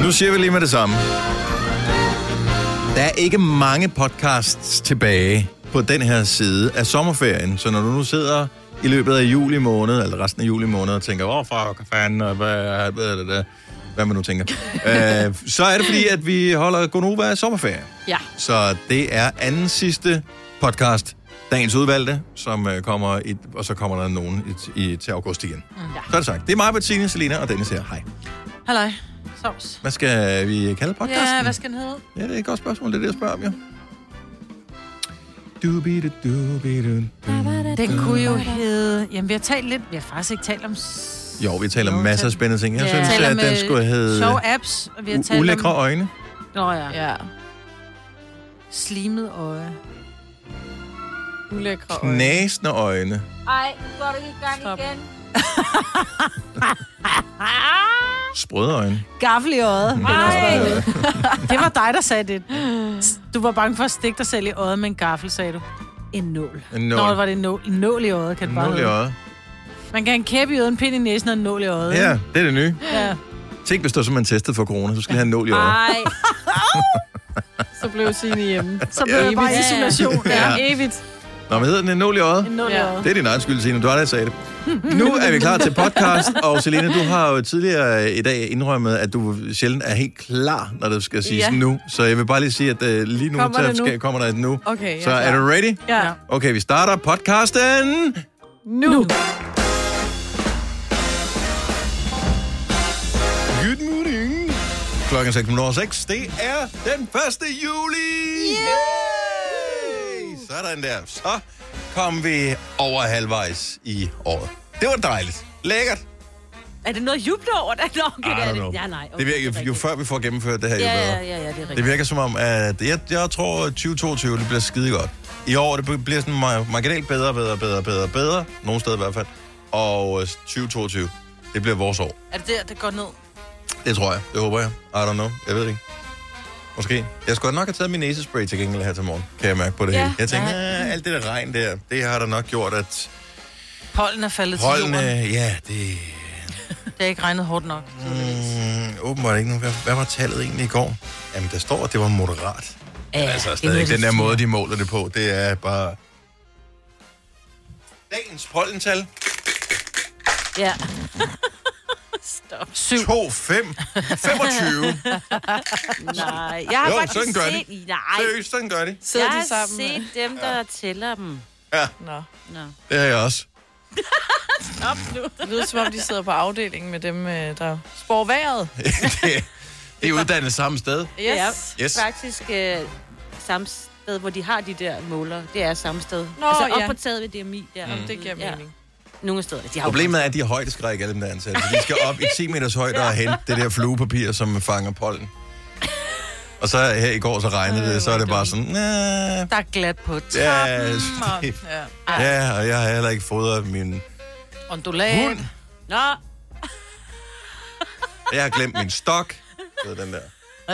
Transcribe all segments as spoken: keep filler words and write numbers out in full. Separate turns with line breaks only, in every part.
Nu siger vi lige med det samme. Der er ikke mange podcasts tilbage på den her side af sommerferien, så når du nu sidder i løbet af juli måned, eller resten af juli måned, og tænker, åh, fuck, hvad fanden, og hvad, hvad, hvad, hvad man nu tænker, øh, så er det fordi, at vi holder Gonova sommerferie.
Ja.
Så det er anden sidste podcast, dagens udvalgte, som øh, kommer, i, og så kommer der nogen i, i, til august igen. Mm. Ja. Så er det sagt. Det er mig, Bettine, Selina og Dennis her. Hej.
Halløj. Sovs.
Hvad skal vi kalde podcasten?
Ja, hvad skal den hedde?
Ja, det er et godt spørgsmål. Det er det, jeg spørger om, jo.
Den kunne jo hedde... Jamen, vi har talt lidt... Vi har faktisk ikke talt om...
Jo, vi taler om masser af spændende ting. Jeg
ja.
synes, at den skulle hedde...
Sjove apps. Og vi har talt
ulækre
om...
øjne.
Nå ja.
Ja.
Slimet øje.
Ulækre øjne.
Knæsende øjne.
Ej, nu går du ikke i gang igen.
Sprøde øjne.
Gaffel i øjet.
Ej.
Det var dig, der sagde det. Du var bange for at stikke dig selv i øjet med en gaffel, sagde du. En nål.
En nål.
Nå, var det en nål, en nål i øjet, kan det
En
bare
nål i
hedde.
øjet.
Man kan have en kæppe i øjet, en pind i næsen og en nål i øjet.
Ja, det er det nye.
Ja.
Tænk, hvis du er simpelthen testet for corona, så skal have en nål i øjet.
Ej.
Så blev Signe hjemme.
Så blev jeg bare i isolation. Ja.
Ja.
Evigt.
Nå, hvad hedder den? En nål i øjet?
En nål i
Ja.
øjet.
Det er din egen skyld, Signe. Du har da sagde det. Nu er vi klar til podcast, og Selina, du har jo tidligere i dag indrømmet, at du sjældent er helt klar, når det skal siges
Ja.
nu. Så jeg vil bare lige sige, at uh, lige nu,
Kommer det nu?
Skal, kommer der et nu.
Okay,
Så
jeg
er
klar.
du ready?
Ja.
Okay, vi starter podcasten.
Nu.
Nu.
Good morning. Klokken seks minutter over seks. Det er den første juli. Yay! Sådan der. Så kom vi over halvvejs i året. Det var dejligt. Lækkert.
Er det noget juble over det? Nå, okay,
I
det er
don't
det.
know.
Ja, nej. Okay,
Det virker,
er
jo
rigtigt.
før vi får gennemført det her, jo
Ja,
bedre.
ja, ja, ja, det er rigtigt.
Det virker som om, at jeg, jeg tror, at tyve toogtyve det bliver skide godt. I år det bliver sådan mar- marginalt bedre, bedre, bedre, bedre, bedre. Nogle steder i hvert fald. Og øh, tyve toogtyve, det bliver vores år.
Er det der, det går ned?
Det tror jeg. Det håber jeg. I don't know. Jeg ved det ikke. Måske. Jeg skulle nok have taget min næsespray til gengæld her til morgen. Kan jeg mærke på det
Ja.
hele. Jeg tænker,
Ja.
ah, alt det der regn der, det har da nok gjort, at
Pollen er faldet til
holdene,
jorden.
ja, det...
Det er ikke regnet hårdt nok.
Mm, åbenbart ikke nogen. Hvad, hvad var tallet egentlig i går? Jamen, der står, at det var moderat.
Ja,
Men altså,
det er
stadig
noget,
den der
de
måde,
siger.
de måler det på, det er bare... Dagens pollental.
Ja.
Stop. Syv.
to, fem, femogtyve.
Nej, jeg har
Jo,
faktisk
sådan gør
set...
de.
Nej,
Seriøst, sådan gør de.
Sidder
jeg
de
har
sammen?
set dem, der tæller dem.
Ja,
Nå.
Nå.
det har jeg også.
Stop nu.
Det lyder som om, de sidder på afdelingen med dem, øh, der spår vejret.
det, det er uddannet samme sted.
Yes.
Yes.
Faktisk øh, samme sted, hvor de har de der måler. Det er samme sted.
Nå,
altså op
ja.
på taget ved D M I. Der.
Mm. Det giver
Ja.
mening.
Nogle steder. De har
Problemet er, at de har højdeskræk, alle dem der er ansat. Så de skal op i ti meters højde og hente det der fluepapir, som fanger pollen. Og så her i går, så regnede det, så er det bare sådan, nah,
Der er glat på
ja,
tappen.
det,
Ja.
ja, og jeg har heller ikke fodret min
Ondulat.
hund.
Nå,
Jeg har glemt min stok. Det er den der.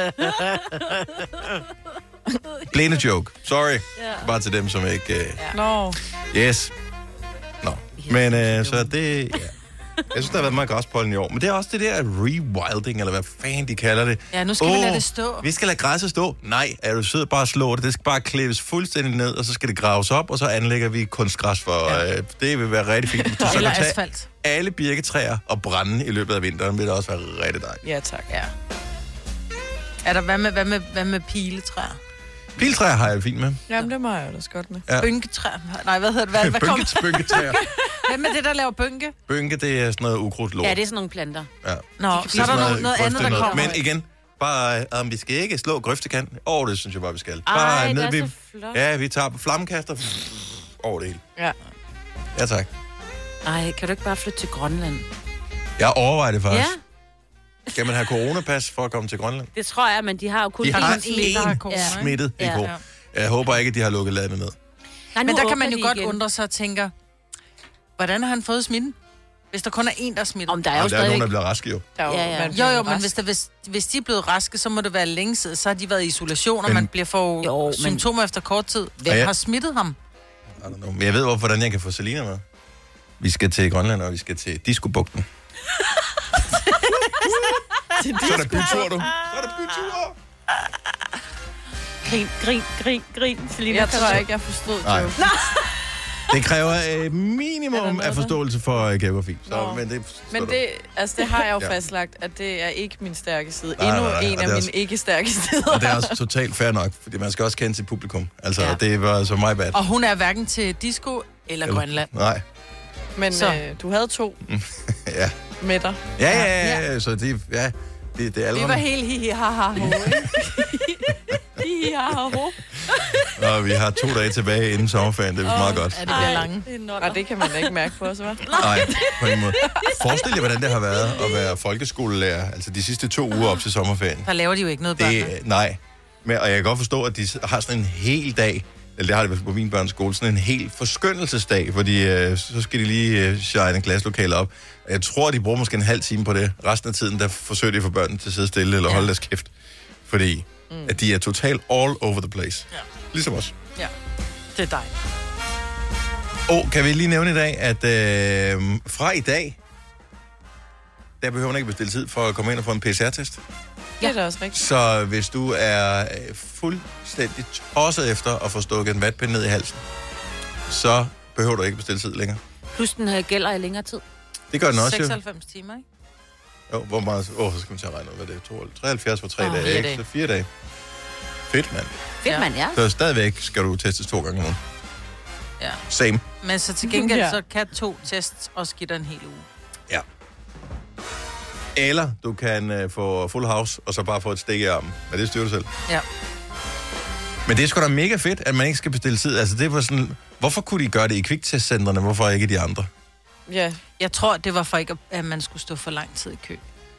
Blinde joke. Sorry.
Ja.
Bare til dem, som ikke... Uh...
Nå.
Yes. Nå. Men uh, så det... Ja. Jeg synes, der har været meget græspollen i år. Men det er også det der rewilding, eller hvad fanden de kalder det.
Ja, nu skal vi lade det stå.
Vi skal lade græsset stå. Nej, er du sød, bare slå det. Det skal bare klæves fuldstændig ned, og så skal det graves op, og så anlægger vi kunstgræs for... Ja. Uh, det vil være rigtig fint. Hvis du så
Eller
kan tage
asfalt.
alle birketræer og brænde i løbet af vinteren, vil det også være rigtig dejligt.
Ja, tak.
Ja. Er der, hvad med, hvad med, hvad med piletræer?
Piltræer har jeg det fint med.
Jamen, det må jeg jo også godt med.
Ja.
Bynketræer? Nej, hvad hedder det? Hvad, hvad kom?
Bynke, bønketræer.
Hvem er det, der laver bynke?
Bynke, det er sådan noget ukrudtlort.
ja, det er sådan nogle planter.
Ja.
Nå,
kan
så
blive
er der
Sådan
noget, noget andet, der
kunstigt
kommer.
Men igen, bare, um, vi skal ikke slå grøftekanten. Åh, det synes jeg bare, vi skal.
Ej,
Bare
det
ned,
er
vi,
så flot.
ja, vi tager på flammekaster over det hele.
Ja.
Ja, tak.
Ej, kan du ikke bare flytte til Grønland?
Jeg overvejer det faktisk.
Ja,
Ja. Skal man have coronapas for at komme til Grønland?
det tror jeg, men de har jo kun...
De
Der er
har
kun én, der har corona,
én
ikke?
smittet i
Ja.
går. Jeg håber ikke, at de har lukket landet ned.
Nej,
Men
nu
der kan
åbner
man jo
de
godt
igen.
undre sig og tænker, hvordan har han fået smitten? Hvis der kun er en, der er smittet.
Om der er jo
Og der er
stadig...
nogen, der bliver raske jo.
Der er jo,
Ja, ja.
man
Jo,
bliver
jo, men
rask.
hvis, der, hvis, hvis de er blevet raske, så må det være længe siden. Så har de været i isolation, og
Men-
man bliver for
Jo, men-
symptomer efter kort tid. Hvem
Og jeg-
har smittet ham?
I don't know. Men jeg ved, hvor- hvordan jeg kan få Selina med. Vi skal til Grønland, og vi skal til Disco-bugten.
til
Så er der bytur, du. Så er der bytur.
Grin, grin, grin, grin. Selina,
Jeg tror ikke, jeg forstod
Nej.
joken.
Det kræver et minimum
noget
af forståelse for uh, geografi. Så,
Nå.
men det,
Men det, altså, det har jeg jo
Ja.
fastlagt, at det er ikke min stærke side.
Nej,
Endnu
nej, nej,
en
og
af
det er
mine
også-
ikke-stærke sider.
Og det er også totalt fair nok, fordi man skal også kende sit publikum. Altså,
Ja.
det var så my bad.
Og hun er hverken til disco eller, eller Grønland.
Nej.
Men
Så.
øh, du havde to
Ja.
med dig.
Ja, ja, ja, ja. Så det, ja, det, det er
Det
aldrig.
var helt hi hi ha ha ho. Hi hi ha ha ho.
Og vi har to dage tilbage inden sommerferien. Det er meget godt.
Ja, det bliver lange.
Det er noller.
Og det kan man da ikke mærke på os, hva'?
Nej, på en måde. Forestil jer, hvordan det har været at være folkeskolelærer, altså de sidste to uger op til sommerferien.
Der laver de jo ikke noget børn.
Det, nej. Men, og jeg kan godt forstå, at de har sådan en hel dag, eller det har de i hvert fald på min børns skole, sådan en hel forskønnelsesdag, fordi øh, så skal de lige øh, shine klasselokaler op. Jeg tror, de bruger måske en halv time på det. Resten af tiden, der forsøger de at få børnene til at sidde stille eller
Ja.
holde deres kæft. Fordi mm. at de er totalt all over the place.
Ja.
Ligesom os.
Ja, det er dig.
Og kan vi lige nævne i dag, at øh, fra i dag, der behøver man ikke bestille tid for at komme ind og få en P C R-test.
Det er da også rigtigt.
Så hvis du er øh, fuldstændig tosset efter at få stukket en vatpind ned i halsen, så behøver du ikke bestille tid længere.
Plus den her gælder i længere tid.
Det gør den også, jo.
seksoghalvfems timer, ikke?
Jo, hvor meget... Åh, oh, så skal man til at regne ud, hvad det er. to- treoghalvfjerds for tre
Åh,
dage,
fire
ikke?
dage.
Så fire dage. Fedt, mand.
Fedt,
Ja.
man, ja.
Så stadigvæk skal du testes to gange nu.
Ja.
Same.
Men så til gengæld,
Ja.
så kan to tests også give dig en hel uge.
Ja. Eller du kan øh, få full house, og så bare få et stik i armen. Men det styrer du selv.
Ja.
Men det er sgu da mega fedt, at man ikke skal bestille tid. Altså, det var sådan... Hvorfor kunne de gøre det i kviktestcentrene? Hvorfor ikke de andre?
Ja,
Jeg tror, det var for ikke, at man skulle stå for lang tid i kø.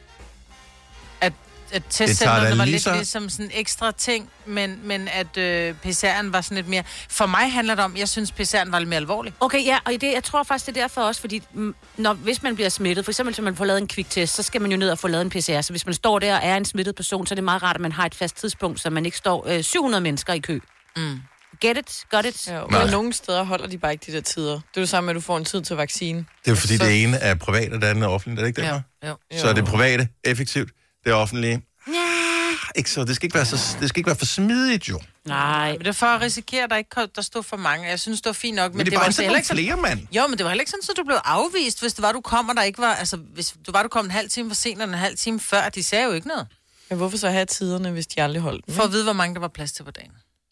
At, at testcentrene var
lige
lidt
så-
ligesom sådan en ekstra ting, men, men at øh, P C R'en var sådan lidt mere... For mig handler det om, jeg synes, P C R'en var lidt mere alvorlig.
Okay, ja, og det, jeg tror faktisk, det er derfor også, fordi mm, når, hvis man bliver smittet, for eksempel, hvis man får lavet en kviktest, så skal man jo ned og få lavet en P C R. Så hvis man står der og er en smittet person, så er det meget rart, at man har et fast tidspunkt, så man ikke står øh, syv hundrede mennesker i kø.
Mm.
Get it? Got it?
ja.
Nej.
Men nogle steder holder de bare ikke de der tider. Det er jo samme med, at du får en tid til vaccine.
Det er jo fordi,
Så-
det ene er privat, og det andet er offentligt. Er det ikke det,
Ja. Jo.
Så er det private effektivt, det er offentlige. Ja, ikke så. Det skal ikke være, så, det skal ikke være for smidigt, jo.
Nej.
Men det er for at risikere, at der ikke kom, der stod for mange. Jeg synes, det var fint nok. Men,
Men det er
var
bare
altså
sådan
heller
nogle
ikke sådan,
flere, mand.
jo, men det var heller ikke sådan, at du blev afvist, hvis det var, du kom, og der ikke var... Altså, hvis du var, du kom en halv time for sent, eller en halv time før, de sagde jo ikke noget.
Men hvorfor så have tiderne, hvis de aldrig holdt dem?
For at vide, hvor mange der var plads til på dagen.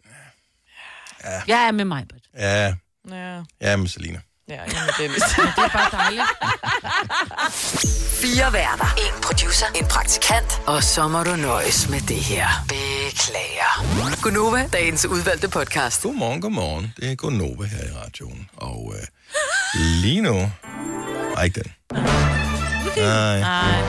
Jeg er med mig, Britt.
Ja,
Ja,
ja, med Selina.
ja, jamen, det er vist.
Det er bare dejligt.
Fire værter. En producer. En praktikant. Og så må du nøjes med det her. Beklager. Gunova, dagens udvalgte podcast.
Godmorgen, godmorgen. Det er Gonova her i radioen. Og øh, lige nu... Ej, ikke den. Nej,
Nej.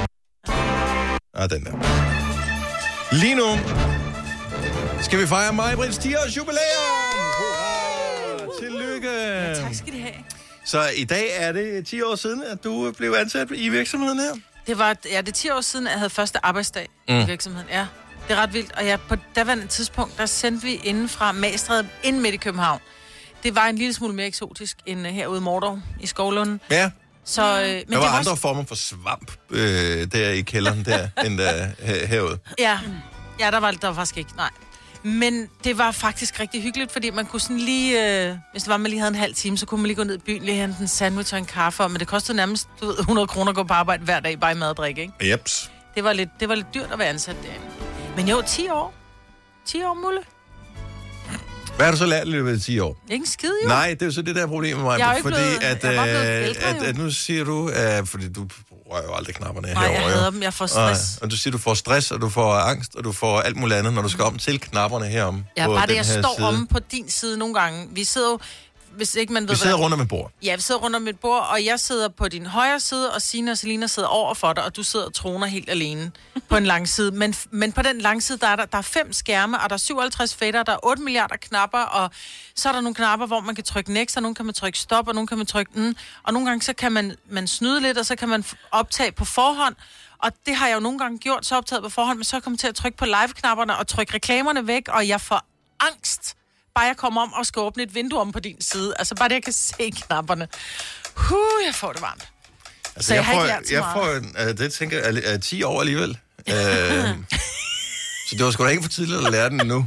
nej, den der. Lige nu skal vi fejre Maj-Brits ti års jubilæum. Hurra! Tillykke.
Tak skal de have.
Så i dag er det ti år siden, at du blev ansat i virksomheden her.
Det var, ja, det er ti år siden, at jeg havde første arbejdsdag mm. i virksomheden. Ja, det er ret vildt. Og ja, på daværende tidspunkt, der sendte vi inden fra Magstræde ind midt i København. Det var en lille smule mere eksotisk end uh, herude i Mordor i Skovlunden.
Ja,
Så, øh, men
der
det
var
var
andre
også,
former for svamp øh, der i kælderen der, end der her, herude.
ja, ja, der var, der var faktisk ikke, nej. Men det var faktisk rigtig hyggeligt, fordi man kunne sådan lige, øh, hvis det var, man lige havde en halv time, så kunne man lige gå ned i byen, lige hente en sandwich og en kaffe, men det kostede nærmest du ved, hundrede kroner at gå på arbejde hver dag, bare i mad og drikke, ikke?
Jeps.
Det var lidt, det var lidt dyrt at være ansat derinde. Men jo, ti år. ti år, Mulle.
Hvad har du så lært i løbet af ti år?
Ikke en skid, jo.
Nej, det er jo så det der problem med mig.
Jeg er jo ikke
fordi
blevet-
at,
jeg var blevet
øh,
ældre,
at,
jo.
at nu siger du, uh, fordi du rører jo aldrig knapperne
Nej, jeg
herovre.
hader
jo.
dem. Jeg får stress.
Og, og du siger, du får stress, og du får angst, og du får alt muligt andet, når du skal om til knapperne herom.
Ja,
på
bare det,
den
jeg
her
står
side.
omme på din side nogle gange. Vi sidder jo, hvis ikke man ved,
Vi sidder
hvad-
rundt om et bord.
Ja, vi sidder rundt om et bord, og jeg sidder på din højre side, og Signe og Selina sidder over for dig, og du sidder og troner helt alene på en lang side. Men, men på den lange side, der er der, der er fem skærme, og der er syvoghalvtreds fader, der er otte milliarder knapper, og så er der nogle knapper, hvor man kan trykke next, og nogle kan man trykke stop, og nogle kan man trykke mm, og nogle gange så kan man, man snyde lidt, og så kan man optage på forhånd. Og det har jeg jo nogle gange gjort, så optaget på forhånd, men så kommer jeg til at trykke på live-knapperne og trykke reklamerne væk, og jeg får angst. Bare jeg kommer om og skal åbne et vindue om på din side. Altså bare det, jeg kan se knapperne. Huh, jeg får det varmt.
Altså,
Så jeg
jeg,
har
får,
ikke lært så
jeg
meget.
får, uh, det tænker jeg, er, er ti år alligevel. Uh, så det var sgu da ikke for tidligt at lære den nu.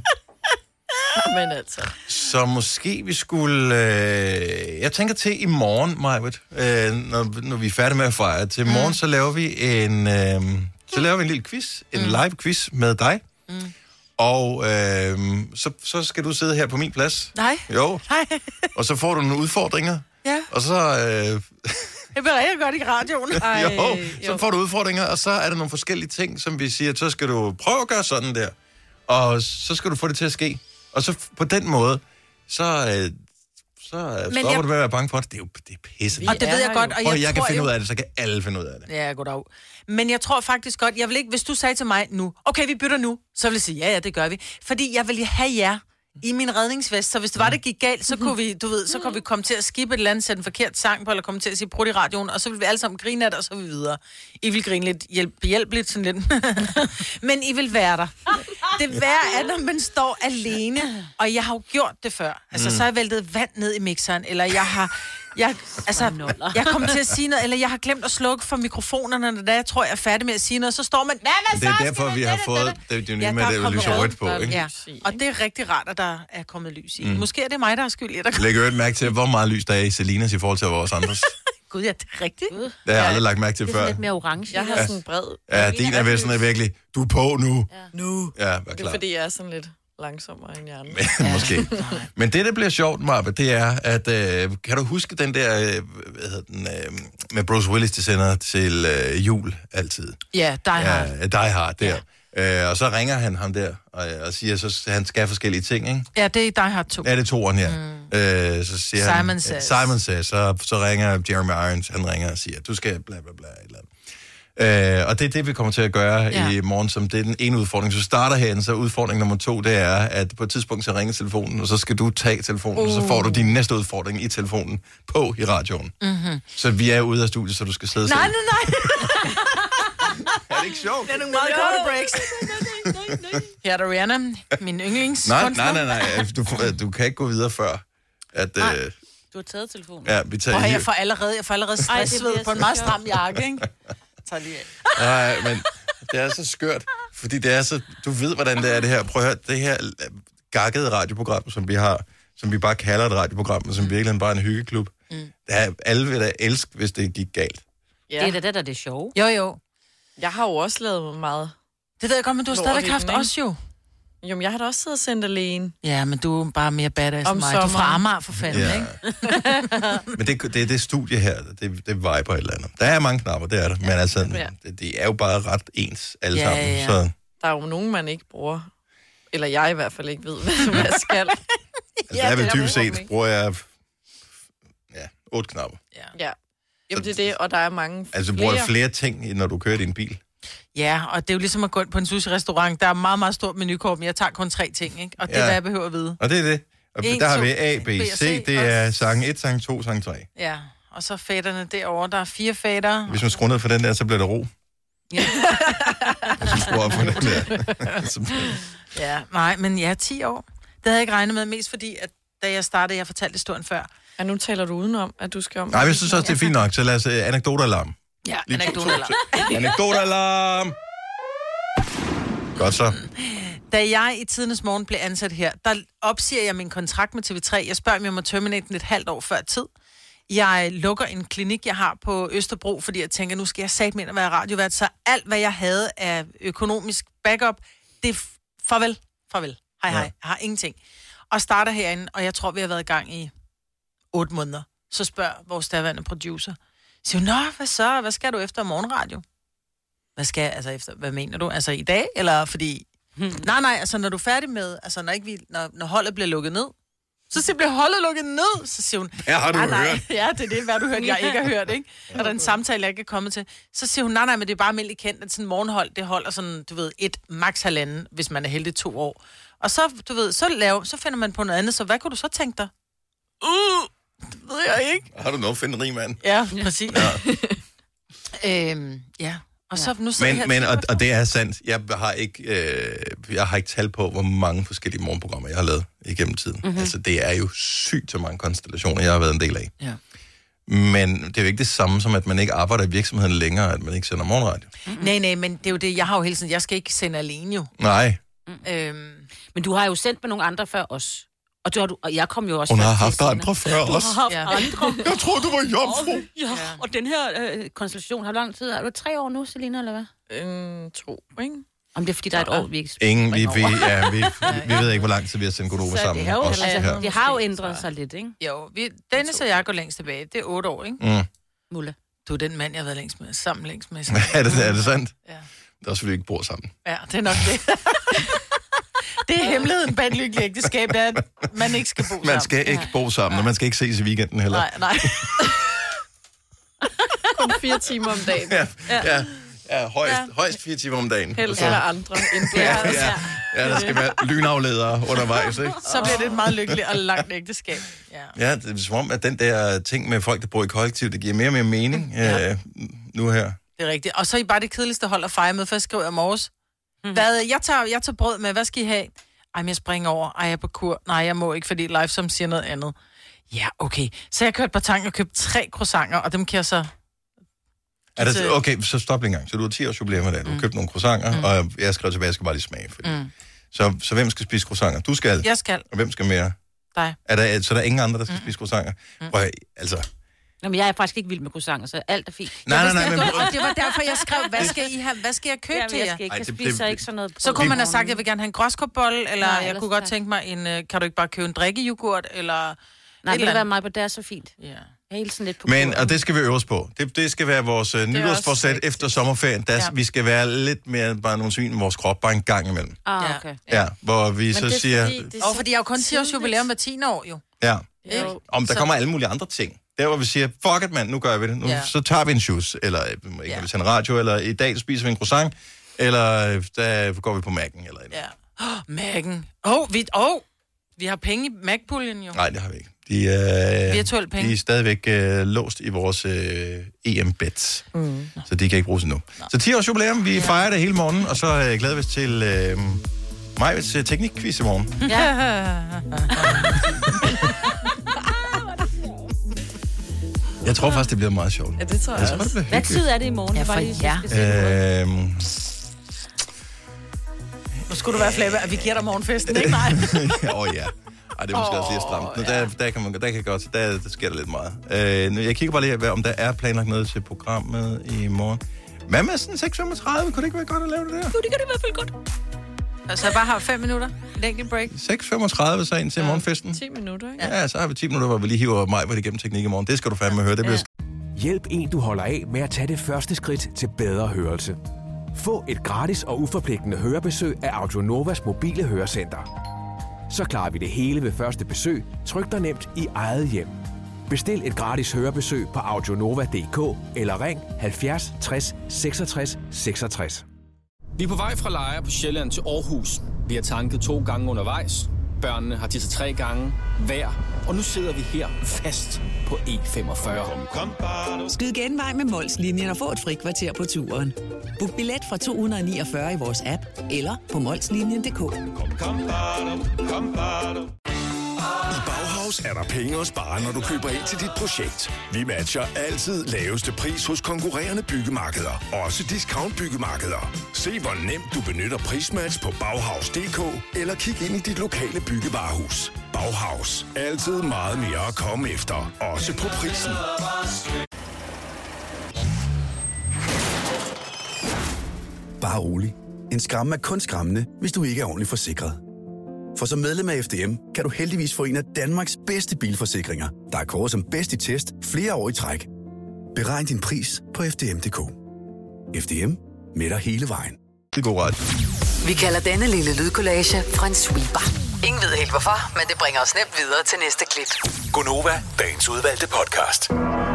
Men altså...
Så måske vi skulle... Øh, jeg tænker til i morgen, Majbet, øh, når, når vi er færdige med at fejre. Til morgen, mm. så laver vi en... Øh, så laver vi en lille quiz. En mm. live quiz med dig. Mm. Og øh, så, så skal du sidde her på min plads.
Nej.
Jo.
Nej.
Og så får du nogle udfordringer.
Ja.
Og så... Øh,
Det bliver rigtig godt i radioen.
Ej,
jo, så
jo.
får du udfordringer, og så er der nogle forskellige ting, som vi siger, så skal du prøve at gøre sådan der. Og så skal du få det til at ske. Og så på den måde, så, øh, så øh, stopper
jeg...
du med at være bange for det. Det er jo det er pisse.
Og det ved jeg godt. Og jeg,
og jeg kan
tror,
finde
jeg...
ud af det, så kan alle finde ud af det.
Ja, goddag. Men jeg tror faktisk godt, jeg vil ikke, hvis du sagde til mig nu, okay, vi bytter nu, så vil jeg sige, ja, ja, det gør vi. Fordi jeg vil have jer i min redningsvest, så hvis det var, det gik galt, så kunne vi, du ved, så kunne vi komme til at skippe et eller andet, sætte en forkert sang på, eller komme til at sige prut i radioen, og så vil vi alle sammen grine af det, og så er vi videre. I vil grine lidt hjælp, hjælpeligt, sådan lidt. Men I vil være der. Det værre er, når man står alene, og jeg har jo gjort det før. Altså, mm. så har jeg væltet vand ned i mixeren, eller jeg har... Jeg, altså, jeg kommer til at sige noget, eller jeg har glemt at slukke for mikrofonerne, da jeg tror, jeg er færdig med at sige noget, så står man...
Det er derfor, vi har fået det, det, det, med det lys og rødt på, ikke?
Ja, og det er rigtig rart, at der er kommet lys i. Mm. Måske er det mig, der er skyld i, at der
Læg øvrigt mærke til, hvor meget lys der er i Selinas i forhold til vores andres.
Gud, ja, det er rigtigt.
Det har jeg aldrig lagt mærke til
Det er
før.
lidt mere orange.
Jeg har sådan en bred...
Ja, din er ved sådan virkelig, du er på nu.
Ja. Nu.
Ja, vær
Det er
klar.
fordi, jeg er sådan lidt langsommere end hjernen.
Måske. Men det, der bliver sjovt, Marbe, det er, at øh, kan du huske den der, øh, hvad hedder den, øh, med Bruce Willis, de sender til øh, jul altid?
Ja, Die Hard.
Ja, Die Hard, der. Ja. Øh, og så ringer han ham der, og, og siger, så han skal have forskellige ting, ikke?
Ja, det er Die Hard to.
Ja, det er toeren her. Mm. Øh, så siger
Simon
han,
Says.
Simon Says. Så, så ringer Jeremy Irons, han ringer og siger, du skal bla bla bla, et eller andet. Øh, og det er det, vi kommer til at gøre ja. i morgen, som det er den ene udfordring. Så starter herinde, så udfordring nummer to, det er, at på et tidspunkt så ringer telefonen, og så skal du tage telefonen, uh. og så får du din næste udfordring i telefonen på i radioen. Mm-hmm. Så vi er ude af studiet, så du skal sidde
Nej,
selv.
nej, nej.
Er det ikke sjovt?
Det er nogle meget korte breaks. Her er der Rihanna, min yndlings.
Nej, nej, nej, nej. Du, du kan ikke gå videre før, at...
Nej.
Øh,
Du har taget telefonen.
ja, vi tager
Og
lige...
jeg får allerede, jeg får allerede stressved på en meget stram jakke, ikke? Tag lige af.
Nej, men det er så skørt, fordi det er så... Du ved, hvordan det er, det her. Prøv at høre, det her gakkede radioprogram, som vi har, som vi bare kalder et radioprogram, men som virkelig bare er en hyggeklub. Mm. Det er, alle vil da elske, hvis det gik galt.
Ja.
Det er da det, der er det sjove.
Jo, jo.
Jeg har jo også lavet meget...
Det ved jeg godt, men du har
Lort
stadig
i
haft
den, ikke?
os jo.
Jo, men jeg har da også siddet og sendt alene.
Ja, men du er bare mere badass
Om
end mig. Du er fra
sommeren.
Amager for fanden,
Ja.
ikke?
Men det, det, det studie her, det, det viber et eller andet. Der er mange knapper, det er der. Men altså,
Ja.
det, det er jo bare ret ens alle
Ja,
sammen.
ja, ja.
Så
Der er jo nogen, man ikke bruger. Eller jeg i hvert fald ikke ved, hvad jeg skal.
altså,
Ja,
der er vel
det er
dybest
der
set,
ikke.
bruger jeg ja, otte knapper.
Ja. Jamen, det er det, og der er mange
Altså, du bruger flere ting, når du kører din bil.
Ja, og det er jo ligesom at gå ind på en sushi-restaurant. Der er meget, meget stort menukort, men jeg tager kun tre ting, ikke? Og det er,
Ja.
hvad jeg behøver at vide.
Og det er det. Og
En,
der har
to,
vi A, B,
B og
C.
C,
Det
og-
er sang et, sang to, sang tre.
Ja, og så fætterne derovre. Der er fire fætter.
Hvis man skruer ned for den der, så bliver der ro.
Ja.
Hvis man skruer op for den der. Så-
Ja, nej, men ja, ti år. Det havde jeg ikke regnet med, mest fordi, at da jeg startede, jeg fortalte historien før.
Ja, nu taler du udenom, at du skal om...
Nej, jeg synes også, det er fint nok. Så lad os uh, anekdotalarm.
Ja,
Lige to,
anekdoter.
to, to. Anekdotalarm! Godt så.
Da jeg i tidernes morgen blev ansat her, der opsiger jeg min kontrakt med T V tre. Jeg spørger, om jeg må terminate den et halvt år før tid. Jeg lukker en klinik, jeg har på Østerbro, fordi jeg tænker, nu skal jeg satme ind og være radiovært, så alt, hvad jeg havde af økonomisk backup, det er f- farvel, farvel. Hej, hej, jeg har ingenting. Og starter herinde, og jeg tror, vi har været i gang i otte måneder. Så spørger vores daværende producer, siger hun, nå, hvad så? Hvad skal du efter morgenradio? Hvad skal jeg, altså efter, hvad mener du? Altså i dag, eller fordi... Hmm. Nej, nej, altså når du er færdig med, altså når, ikke vi, når, når holdet bliver lukket ned, så siger bliver holdet lukket ned, så siger hun...
Her har du
nej, nej,
hørt.
ja, det er det, hvad du hørte, jeg ikke har hørt, ikke? Og der er en samtale, jeg ikke er kommet til. Så siger hun, nej, nej, men det er bare almindeligt kendt, at sådan en morgenhold, det holder sådan, du ved, et, max halvanden, hvis man er heldig to år. Og så, du ved, så, lave, så finder man på noget andet, så hvad kunne du så tænke dig? Uh, det ved jeg ikke.
Har du noget at finde en rig mand?
Ja, præcis. Ja. øhm, ja. Og så nu sidder
Men,
jeg
men og, og det er sandt. Jeg har ikke, øh, jeg har ikke tal på, hvor mange forskellige morgenprogrammer, jeg har lavet igennem tiden. Mm-hmm. Altså, det er jo sygt så mange konstellationer, jeg har været en del af.
Ja.
Men det er jo ikke det samme som, at man ikke arbejder i virksomheden længere, at man ikke sender morgenradio.
Mm-hmm. Nej, nej, men det er jo det, jeg har jo hele tiden, jeg skal ikke sende alene jo.
Nej.
Mm. Øhm.
Men du har jo sendt med nogle andre før os. Og, du har, du, og jeg kom jo også...
Hun har haft andre før også.
Du har haft ja. andre.
Jeg troede, du var jomfru.
Ja. ja, og den her øh, konstellation har lang tid. Er du tre år nu, Selina, eller hvad?
Øh, to, ikke?
Om det er, fordi der er et år, vi ikke...
Ingen, vi, vi, ja, vi, vi ved ikke, hvor lang tid vi har sendt Godova sammen.
Det, jo,
også,
altså, det har jo ændret sig lidt, ikke?
Jo, vi, Dennis og jeg går længst tilbage. Det er otte år, ikke?
Mm.
Mulle. Du er den mand, jeg har været længst med, sammen længst med.
er, det, er det sandt?
Ja.
Det er også, fordi vi ikke bor sammen.
Ja, det er nok det. Det er hemmeligheden bag et lykkeligt ægteskab, det er, at man ikke skal bo sammen.
Man skal ikke bo sammen, og man skal ikke ses i weekenden heller.
Nej, nej.
Kun fire timer om dagen.
Ja, ja. Ja, højst, ja. højst fire timer om dagen.
Helst er der andre end det.
Ja, ja. ja, der skal være lynafledere undervejs, ikke?
Så bliver det et meget lykkeligt og langt ægteskab. Ja,
ja det er som om, at den der ting med folk, der bor i kollektiv, det giver mere og mere mening ja. øh, nu her.
Det er rigtigt. Og så er I bare det kedeligste hold at fejre med, for jeg skriver i morges. Mm-hmm. Hvad, jeg, tager, jeg tager brød med, hvad skal I have? Ej, men jeg springer over. Ej, jeg er på kur. Nej, jeg må ikke, fordi Lifesom siger noget andet. Ja, okay. Så jeg kørte på tanken og købte tre croissanter, og dem kan jeg så...
Er det, okay, så stop en gang. Så du har ti års jubilæum i dag. Du har mm. købt nogle croissanter, mm. og jeg skrev tilbage, jeg skal bare lige smage. Fordi... Mm. Så, så hvem skal spise croissanter? Du skal.
Jeg skal.
Og hvem skal mere?
Dig.
Er der, så der er ingen andre, der skal
mm.
spise croissanter?
Mm.
Prøv, altså...
Nå, men jeg er faktisk ikke vild med croissanter, så alt er fint.
Nej, nej, nej, men...
Og det var derfor, jeg skrev, hvad skal I have? Hvad skal jeg købe
ja,
til jer?
Jeg skal ikke,
Ej,
jeg
det,
spiser
det,
ikke sådan noget.
Så kunne man have sagt, at jeg vil gerne have en gråskåbolle, eller
nej,
jeg kunne godt tænke mig en, kan du ikke bare købe en drikkejoghurt, eller...
Nej, det vil være mig på, det er så fint.
Ja.
Jeg er helt sådan lidt på
Men,
bordet.
og det skal vi øve os på. Det, det skal være vores uh, nytårsforsæt efter sommerferien. Der, ja. Vi skal være lidt mere bare nogle svin i vores krop, bare en gang imellem.
Ah, okay.
Ja, ja hvor vi
men
så
det
siger...
Fordi, det
og fordi jeg er jo kun ti års jubilæum hver tiende år, jo.
Ja.
Jo.
Om der
så...
kommer alle mulige andre ting. Der hvor vi siger, fuck it mand, nu gør vi det. Nu,
ja. Så
tager vi en shoes, eller ikke ja. vi sender radio, eller i dag spiser vi en croissant, eller der går vi på Mac'en, eller
ja. Oh, Mac'en. Åh, oh, vi, oh, vi har penge i Mac-puljen jo.
Nej, det har vi ikke. De er,
virtuelle penge.
De er stadigvæk uh, låst i vores uh, E M-bets, mm. så de kan ikke bruges endnu. Nå. Så ti års jubilæum, vi ja. fejrer det hele morgen, og så uh, glæder vi os til uh, Majvits uh, teknikquiz i morgen.
Ja.
Jeg tror faktisk, det bliver meget sjovt.
Ja, det tror jeg,
jeg tror,
også.
Det
hvad tid er det i morgen?
Ja, for
jer.
Øhm...
Nu skulle du være flæbe, at vi giver dig morgenfesten, ikke nej?
Åh oh, ja. Ej, det er måske oh, også lige stramt. Nu, ja. der, der, kan man, der kan godt, der, der sker der lidt meget. Øh, nu, jeg kigger bare lige, om der er planlagt noget til programmet i morgen. Hvad med sådan seks femogtredive? Kunne det ikke være godt at lave det der?
Jo, det kan det i hvert fald godt.
Altså, jeg bare har fem minutter. Et enkelt break.
seks femogtredive så ind til ja, morgenfesten.
ti minutter, ikke?
Ja, så har vi ti minutter, hvor vi lige hiver mig, hvor det gennem teknik i morgen. Det skal du fandme høre. Det bliver...
Ja. Hjælp en, du holder af med at tage det første skridt til bedre hørelse. Få et gratis og uforpligtende hørebesøg af Audionovas mobile hørecenter. Så klarer vi det hele ved første besøg, tryk dig nemt i eget hjem. Bestil et gratis hørebesøg på audionova punktum d k eller ring halvfjerds tres seksogtres seksogtres.
Vi er på vej fra Lejre på Sjælland til Aarhus. Vi har tanket to gange undervejs. Børnene har tisset tre gange hver. Og nu sidder vi her fast på E femogfyrre.
Skyd genvej med Mols-linjen og få et frikvarter på turen. Book billet fra to hundrede niogfyrre i vores app eller på molslinjen punktum d k.
I Bauhaus er der penge at spare, når du køber ind til dit projekt. Vi matcher altid laveste pris hos konkurrerende byggemarkeder. Også discount byggemarkeder. Se hvor nemt du benytter prismatch på Bauhaus punktum d k eller kig ind i dit lokale byggevarehus. Bauhaus. Altid meget mere at komme efter. Også på prisen.
Bare rolig. En skræmme er kun skræmmende, hvis du ikke er ordentligt forsikret. For som medlem af F D M kan du heldigvis få en af Danmarks bedste bilforsikringer, der er kåret som bedst i test flere år i træk. Beregn din pris på f d m punktum d k. F D M med dig hele vejen.
Det går ret.
Vi kalder denne lille lydkollage en sweeper. Ingen ved helt hvorfor, men det bringer os nemt videre til næste klip.
Gonova, dagens udvalgte podcast.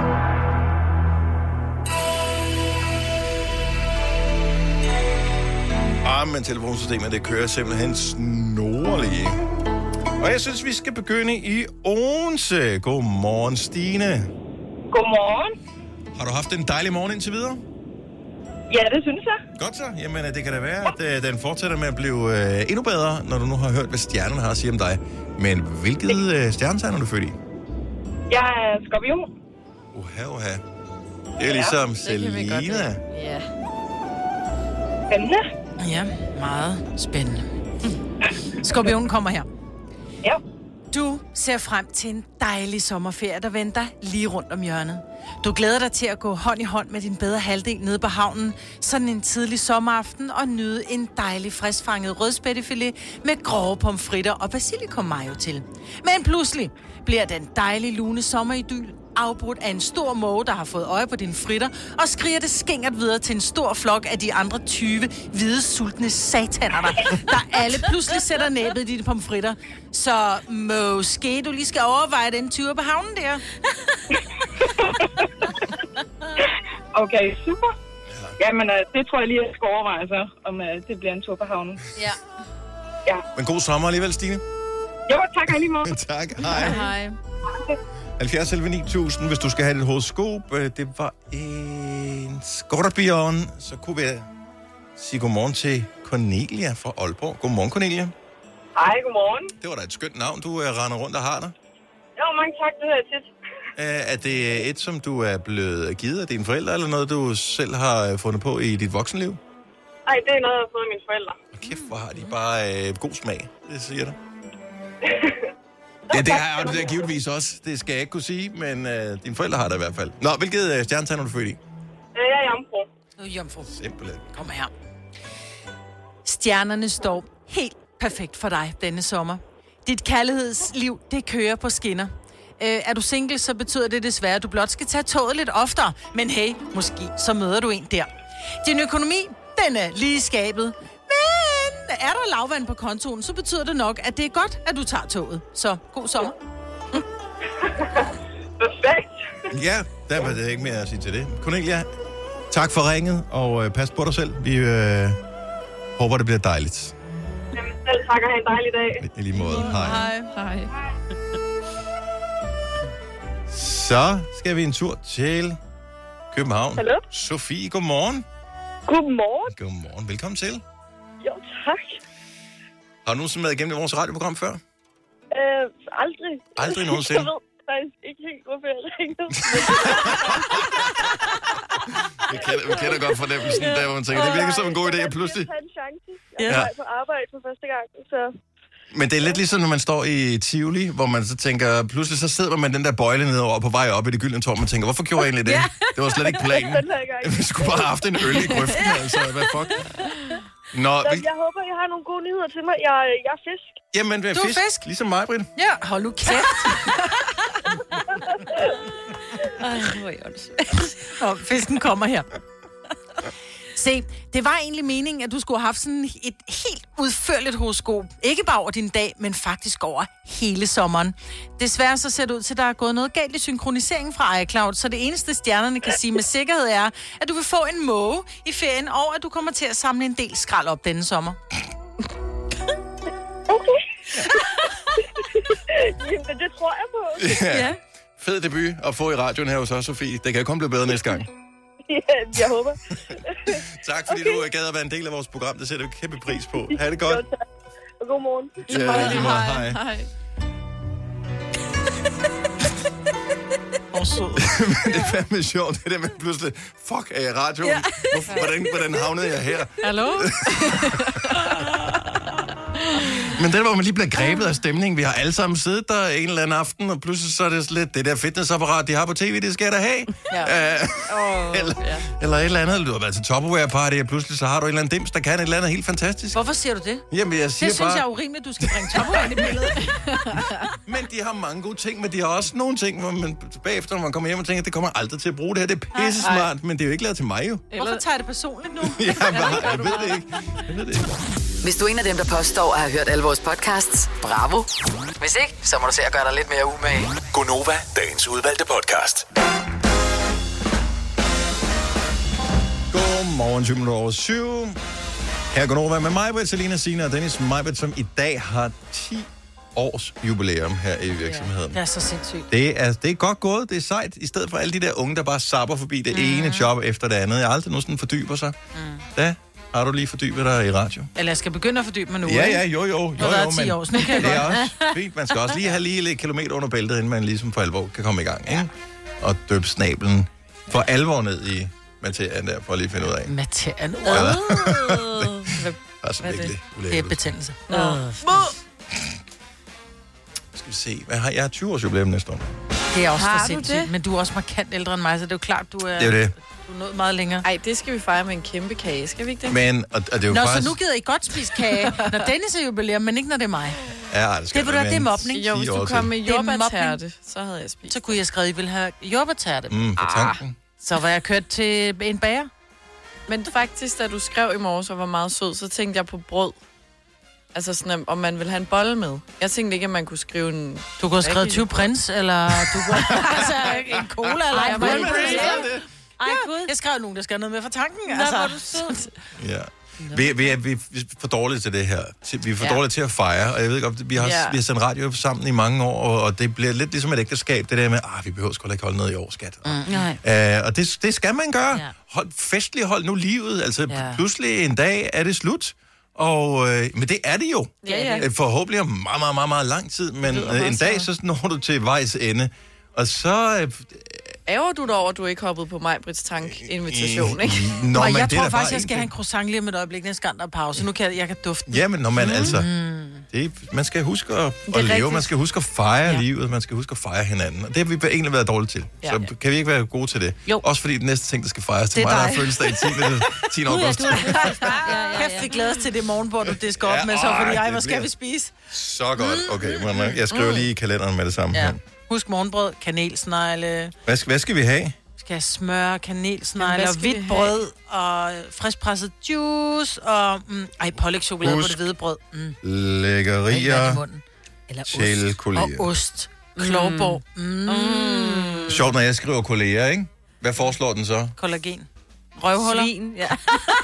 Ah, men telefonsystemet, det kører simpelthen snorlige. Og jeg synes, vi skal begynde i Odense. Godmorgen, Stine.
Godmorgen.
Har du haft en dejlig morgen indtil videre?
Ja, det synes jeg.
Godt så. Jamen, det kan da være, at uh, den fortsætter med at blive uh, endnu bedre, når du nu har hørt, hvad stjernerne har at sige om dig. Men hvilket uh, stjernetegn er du født i?
Jeg er skorpion.
Uha, uha. Det er ligesom Selina.
Ja.
Spændende.
Ja, meget spændende. Skorpionen kommer her.
Ja.
Du ser frem til en dejlig sommerferie, der venter lige rundt om hjørnet. Du glæder dig til at gå hånd i hånd med din bedre halvdel nede på havnen, sådan en tidlig sommeraften, og nyde en dejlig friskfanget rødspættefilet med grove pomfritter og basilikum mayo til. Men pludselig bliver den dejlige lune sommeridyl afbrudt af en stor måge, der har fået øje på dine fritter, og skriger det skingert videre til en stor flok af de andre tyve hvide, sultne sataner, der, der alle pludselig sætter næbet i dine pomfritter. Så måske du lige skal overveje den tur på havnen der.
Okay, super. Ja. Jamen, det tror jeg lige, jeg skal overveje så, om uh, det bliver en tur på havnen.
Ja.
Ja.
Men god sommer alligevel, Stine.
Jo, tak lige meget.
Tak, hej.
Hej.
halvfjerds elleve ni tusind, hvis du skal have dit horoskop. Det var en skorpion. Så kunne vi sige godmorgen til Cornelia fra Aalborg. Godmorgen, Cornelia.
Hej, godmorgen.
Det var da et skønt navn, du uh, render rundt og har der.
Jo, mange tak, det er tit.
Uh, er det et, som du er blevet givet af dine forældre, eller noget, du selv har fundet på i dit voksenliv?
Nej, det er noget, jeg har fået af mine forældre.
Og kæft, hvor har de bare uh, god smag, det siger du. Ja, det har jeg givetvis også. Det skal jeg ikke kunne sige, men uh, dine forældre har det i hvert fald. Nå, hvilket uh, stjernetegn er du født i?
Jeg er jomfru.
Du er jomfru.
Simpelthen.
Kom her. Stjernerne står helt perfekt for dig denne sommer. Dit kærlighedsliv, det kører på skinner. Øh, er du single, så betyder det desværre, at du blot skal tage toget lidt oftere. Men hey, måske så møder du en der. Din økonomi, den er lige i skabet. Men er der lavvand på kontoen, så betyder det nok, at det er godt, at du tager toget. Så god sommer.
Perfekt.
Ja, der var det ikke mere at sige til det. Cornelia, tak for ringet, og øh, pas på dig selv. Vi øh, håber, det bliver dejligt.
Jamen, selv tak, og have en dejlig dag.
I lige måde. Hej.
Hej. Hej.
Så skal vi en tur til København.
Hallo?
Sofie, godmorgen.
Godmorgen.
Godmorgen. Velkommen til.
Jo, tak.
Har du nogensinde været igennem vores radioprogram før?
Øh, aldrig.
Aldrig nogensinde?
Jeg ved faktisk ikke helt, hvorfor jeg ringede.
Vi kender, vi kender godt fornemmelsen, der hvor man tænker, det virker som en god idé, og pludselig...
Jeg en chance. Jeg er ja. på arbejde for første gang, så...
Men det er lidt ligesom, når man står i Tivoli, hvor man så tænker, pludselig så sidder man med den der bøjle nedover på vej op i det gyldne tårn, man tænker, hvorfor gjorde jeg egentlig det? Det var slet ikke planen. Vi skulle bare have haft en øl i grøften, altså. Hvad fuck? Nå,
så,
vi...
jeg håber, jeg har nogle gode nyheder til mig. Jeg, jeg er fisk.
Jamen, hvad er
Du er
fisk?
fisk.
Ligesom mig, Britt.
Ja, hold nu kæft.
Ej, hvor er det.
Og fisken kommer her. Se, det var egentlig meningen, at du skulle have haft sådan et helt udførligt horoskop. Ikke bare over din dag, men faktisk over hele sommeren. Desværre så ser det ud til, at der er gået noget galt i synkroniseringen fra iCloud, så det eneste stjernerne kan sige med sikkerhed er, at du vil få en måge i ferien, og at du kommer til at samle en del skrald op denne sommer.
Okay. Jamen, det tror jeg på.
Ja. Ja. Fed debut at få i radioen her hos os, Sofie. Det kan kun blive bedre næste gang.
Ja, jeg håber.
Tak, fordi okay. du gad at være en del af vores program. Det sætter vi kæmpe pris på. Ha' det godt.
Jo, tak. Og god morgen.
Ja, lige meget. Hej.
Hej.
Men det er fandme sjovt, det der med pludselig, fuck, er jeg radioen? Ja. Hvorfor, hvordan, hvordan havnede jeg her?
Hallo?
Men det, hvor man lige bliver grebet af stemningen. Vi har alle sammen siddet der en eller anden aften, og pludselig så er det lidt, det der fitnessapparat, de har på tv, det skal jeg da have. Ja. Uh, oh, eller, ja. eller et eller andet. Du har været til Tupperware Party, og pludselig så har du en eller anden dims, der kan et eller andet helt fantastisk.
Hvorfor siger du det?
Jamen, jeg siger
det synes
bare...
jeg er urimeligt, du skal bringe Tupperware ind i billedet.
Men de har mange gode ting, men de har også nogle ting, hvor man bagefter, når man kommer hjem og tænker, det kommer aldrig til at bruge det her. Det er pisse smart, men det er jo ikke lavet til mig jo.
Hvorfor tager jeg det personligt nu?
ja, bare, jeg ved det ikke. Jeg ved det ikke.
Hvis du er en af dem, der påstår at have hørt alle vores podcasts, bravo. Hvis ikke, så må du se at gøre dig lidt mere umage.
Gonova, dagens udvalgte podcast.
Godmorgen, tyve minutter over syv. Her er Gonova med mig, Britt, Selina, Signe og Dennis Majbert, som i dag har ti års jubilæum her i virksomheden.
Det er så sindssygt.
Det er, det er godt gået, det er sejt, i stedet for alle de der unge, der bare zapper forbi det mm. ene job efter det andet. Jeg har aldrig nogensinde fordyber sig. Mm. Da har du lige fordybet dig i radio?
Eller jeg skal begynde at fordybe mig nu.
Ja, ja, jo, jo. jo,
jo, jo men år, det
er også fint. Man skal også lige have lige lidt kilometer under bæltet, inden man ligesom for alvor kan komme i gang. Ikke? at døbe snablen for alvor ned i materien der, for at lige finde ud af.
Materien.
Ja.
Uh.
Altså
Hvad er
virkelig
det?
ulækkert.
Det er betændelse.
Uh. Skal vi se. Hvad har jeg? tyve års jubilæum næste år.
Det er også
Har
for
du
sindssygt.
det?
Men du er også markant ældre end mig, så det er jo klart, du er,
Det er det.
du er nået meget længere.
Ej, det skal vi fejre med en kæmpe kage, skal vi ikke det?
Men, og, og det er jo
Nå,
faktisk...
så nu gider I godt spise kage, når Dennis er jubilæum, men ikke når det er mig.
Ja, det, skal
Det, det, det er mobning.
Jo, hvis du kom med
Det er
jordbærtærte, så havde jeg spist.
Så kunne jeg skrive, at I ville have jordbærtærte.
Mm, på tanken.
Så var jeg kørt til en bager.
Men faktisk, da du skrev i morges og var meget sød, så tænkte jeg på brød. Altså sådan, om man ville have en bolle med. Jeg tænkte ikke, at man kunne skrive en...
Du kunne have skrevet tyve prins, eller du kunne altså en cola, eller
Ej,
en
hvor er
bolle.
det
Ej, Gud. Jeg skrev nogen, der skal have noget med fra tanken.
Nå,
Altså.
hvor er du sød.
Ja. Vi, vi, er, vi er for dårlige til det her. Vi er for
Ja.
dårlige til at fejre, og jeg ved godt, vi har,
Ja.
vi har sendt radio sammen i mange år, og, og det bliver lidt ligesom et ægteskab, det der med, ah, vi behøver sgu da ikke holde noget i år, skat.
Mm.
Uh, og det, det skal man gøre.
Ja.
Hold, festlig hold nu livet. Altså,
Ja.
pludselig en dag er det slut. Og, øh, men det er det jo.
Ja, ja.
Øh, Forhåbentlig om meget, meget, meget, meget lang tid, men
lyder
øh, en
også
dag,
så.
så når du til vejs ende. Og så... Øh,
Ærger du dig over, at du ikke hoppede på mig, Brits Tank-invitation, ikke?
Nå,
Og
men
jeg
det er
tror
da
faktisk,
bare
jeg
en
skal have en
ting.
croissant lige om et øjeblik næste gang, der er pause. Nu kan jeg, jeg kan dufte den.
Jamen, når man
Mm.
altså... Det, man skal huske at, at leve,
rigtigt.
man skal huske at fejre
Ja.
ja. livet, man skal huske at fejre hinanden. Og det har vi egentlig været dårlige til.
Ja.
Så kan vi ikke være gode til det?
Jo.
Også fordi den næste ting, der skal fejres til
Det er
mig, der har
dig.
fødselsdag i tiende tiende august.
Kæft, vi glæder os til det morgenbord, du disker op
Ja,
med, så
ej,
fordi, ej,
det
hvad skal
bliver-
vi spise?
Så godt. Okay, men jeg skriver lige i kalenderen med det samme.
Ja.
Ja.
Husk morgenbrød, kanelsnegle,
Hvad, skal, hvad skal vi have?
vi skal have smør, kanelsnegle
Hvad
og
skal vi
hvidt
have?
brød og friskpresset juice og mm, ej, pålægtschokolade på
Husk
det hvide brød. Mm. Ej, vand i
Lækkerier
munden. Eller
til
ost.
kolleger.
Og ost. Klovborg. Mm. Mm.
Sjovt, når jeg skriver kolleger, ikke? Hvad foreslår den så?
Kollagen. Røvhuller.
Svin, ja.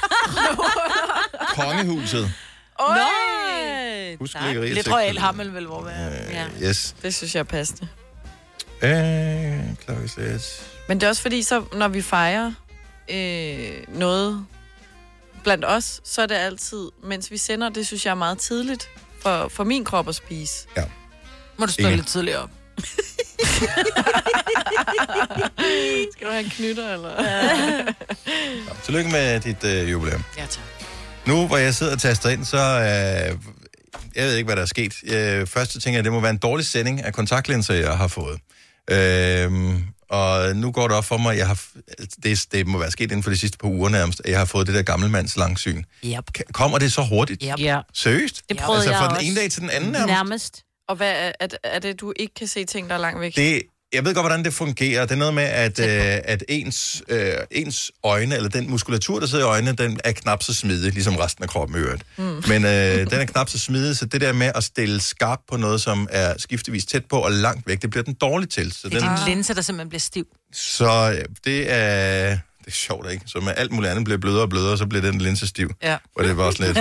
Kongehuset.
Oj!
Husk
Tak.
lækkerier
Lidt
til
royal hammel vel, hvor vi er.
Ja.
Øh, Yes.
Det synes jeg er passende.
Øh, klokkeslæt.
Men det er også fordi, så når vi fejrer øh, noget blandt os, så er det altid, mens vi sender, det synes jeg er meget tidligt for, for min krop at spise.
Må du stå
Ingen.
lidt tidligere op.
Skal du have en knytter, eller?
Nå, tillykke med dit øh, jubilæum.
Ja, tak.
Nu, hvor jeg sidder og taster ind, så... Øh, jeg ved ikke, hvad der er sket. Øh, først så tænker jeg, at det må være en dårlig sending af kontaktlinser, jeg har fået. Øh, og nu går det op for mig, at jeg har, det, det må være sket inden for de sidste par uger nærmest, at jeg har fået det der gammelmands langsyn.
Yep.
Ka- Kommer det så hurtigt?
Yep.
Ja,
Seriøst?
det prøvede
altså
jeg
fra
også.
den ene dag til den anden nærmest?
Nærmest.
Og hvad er, er, er det, du ikke kan se ting, der er langt væk?
Det, jeg ved godt, hvordan det fungerer. Det er noget med, at, øh, at ens, øh, ens øjne, eller den muskulatur, der sidder i øjnene, den er knap så smidig, ligesom resten af kroppen i øvrigt. Mm. Men øh, den er knap så smidig, så det der med at stille skarpt på noget, som er skiftevis tæt på og langt væk, det bliver den dårligt til. Så,
Det er
den,
din linse, der simpelthen bliver stiv.
så øh, det er... Det er sjovt, ikke? Så med alt muligt andet bliver blødere og blødere, så bliver den linse stiv.
Ja.
Og det var også lidt...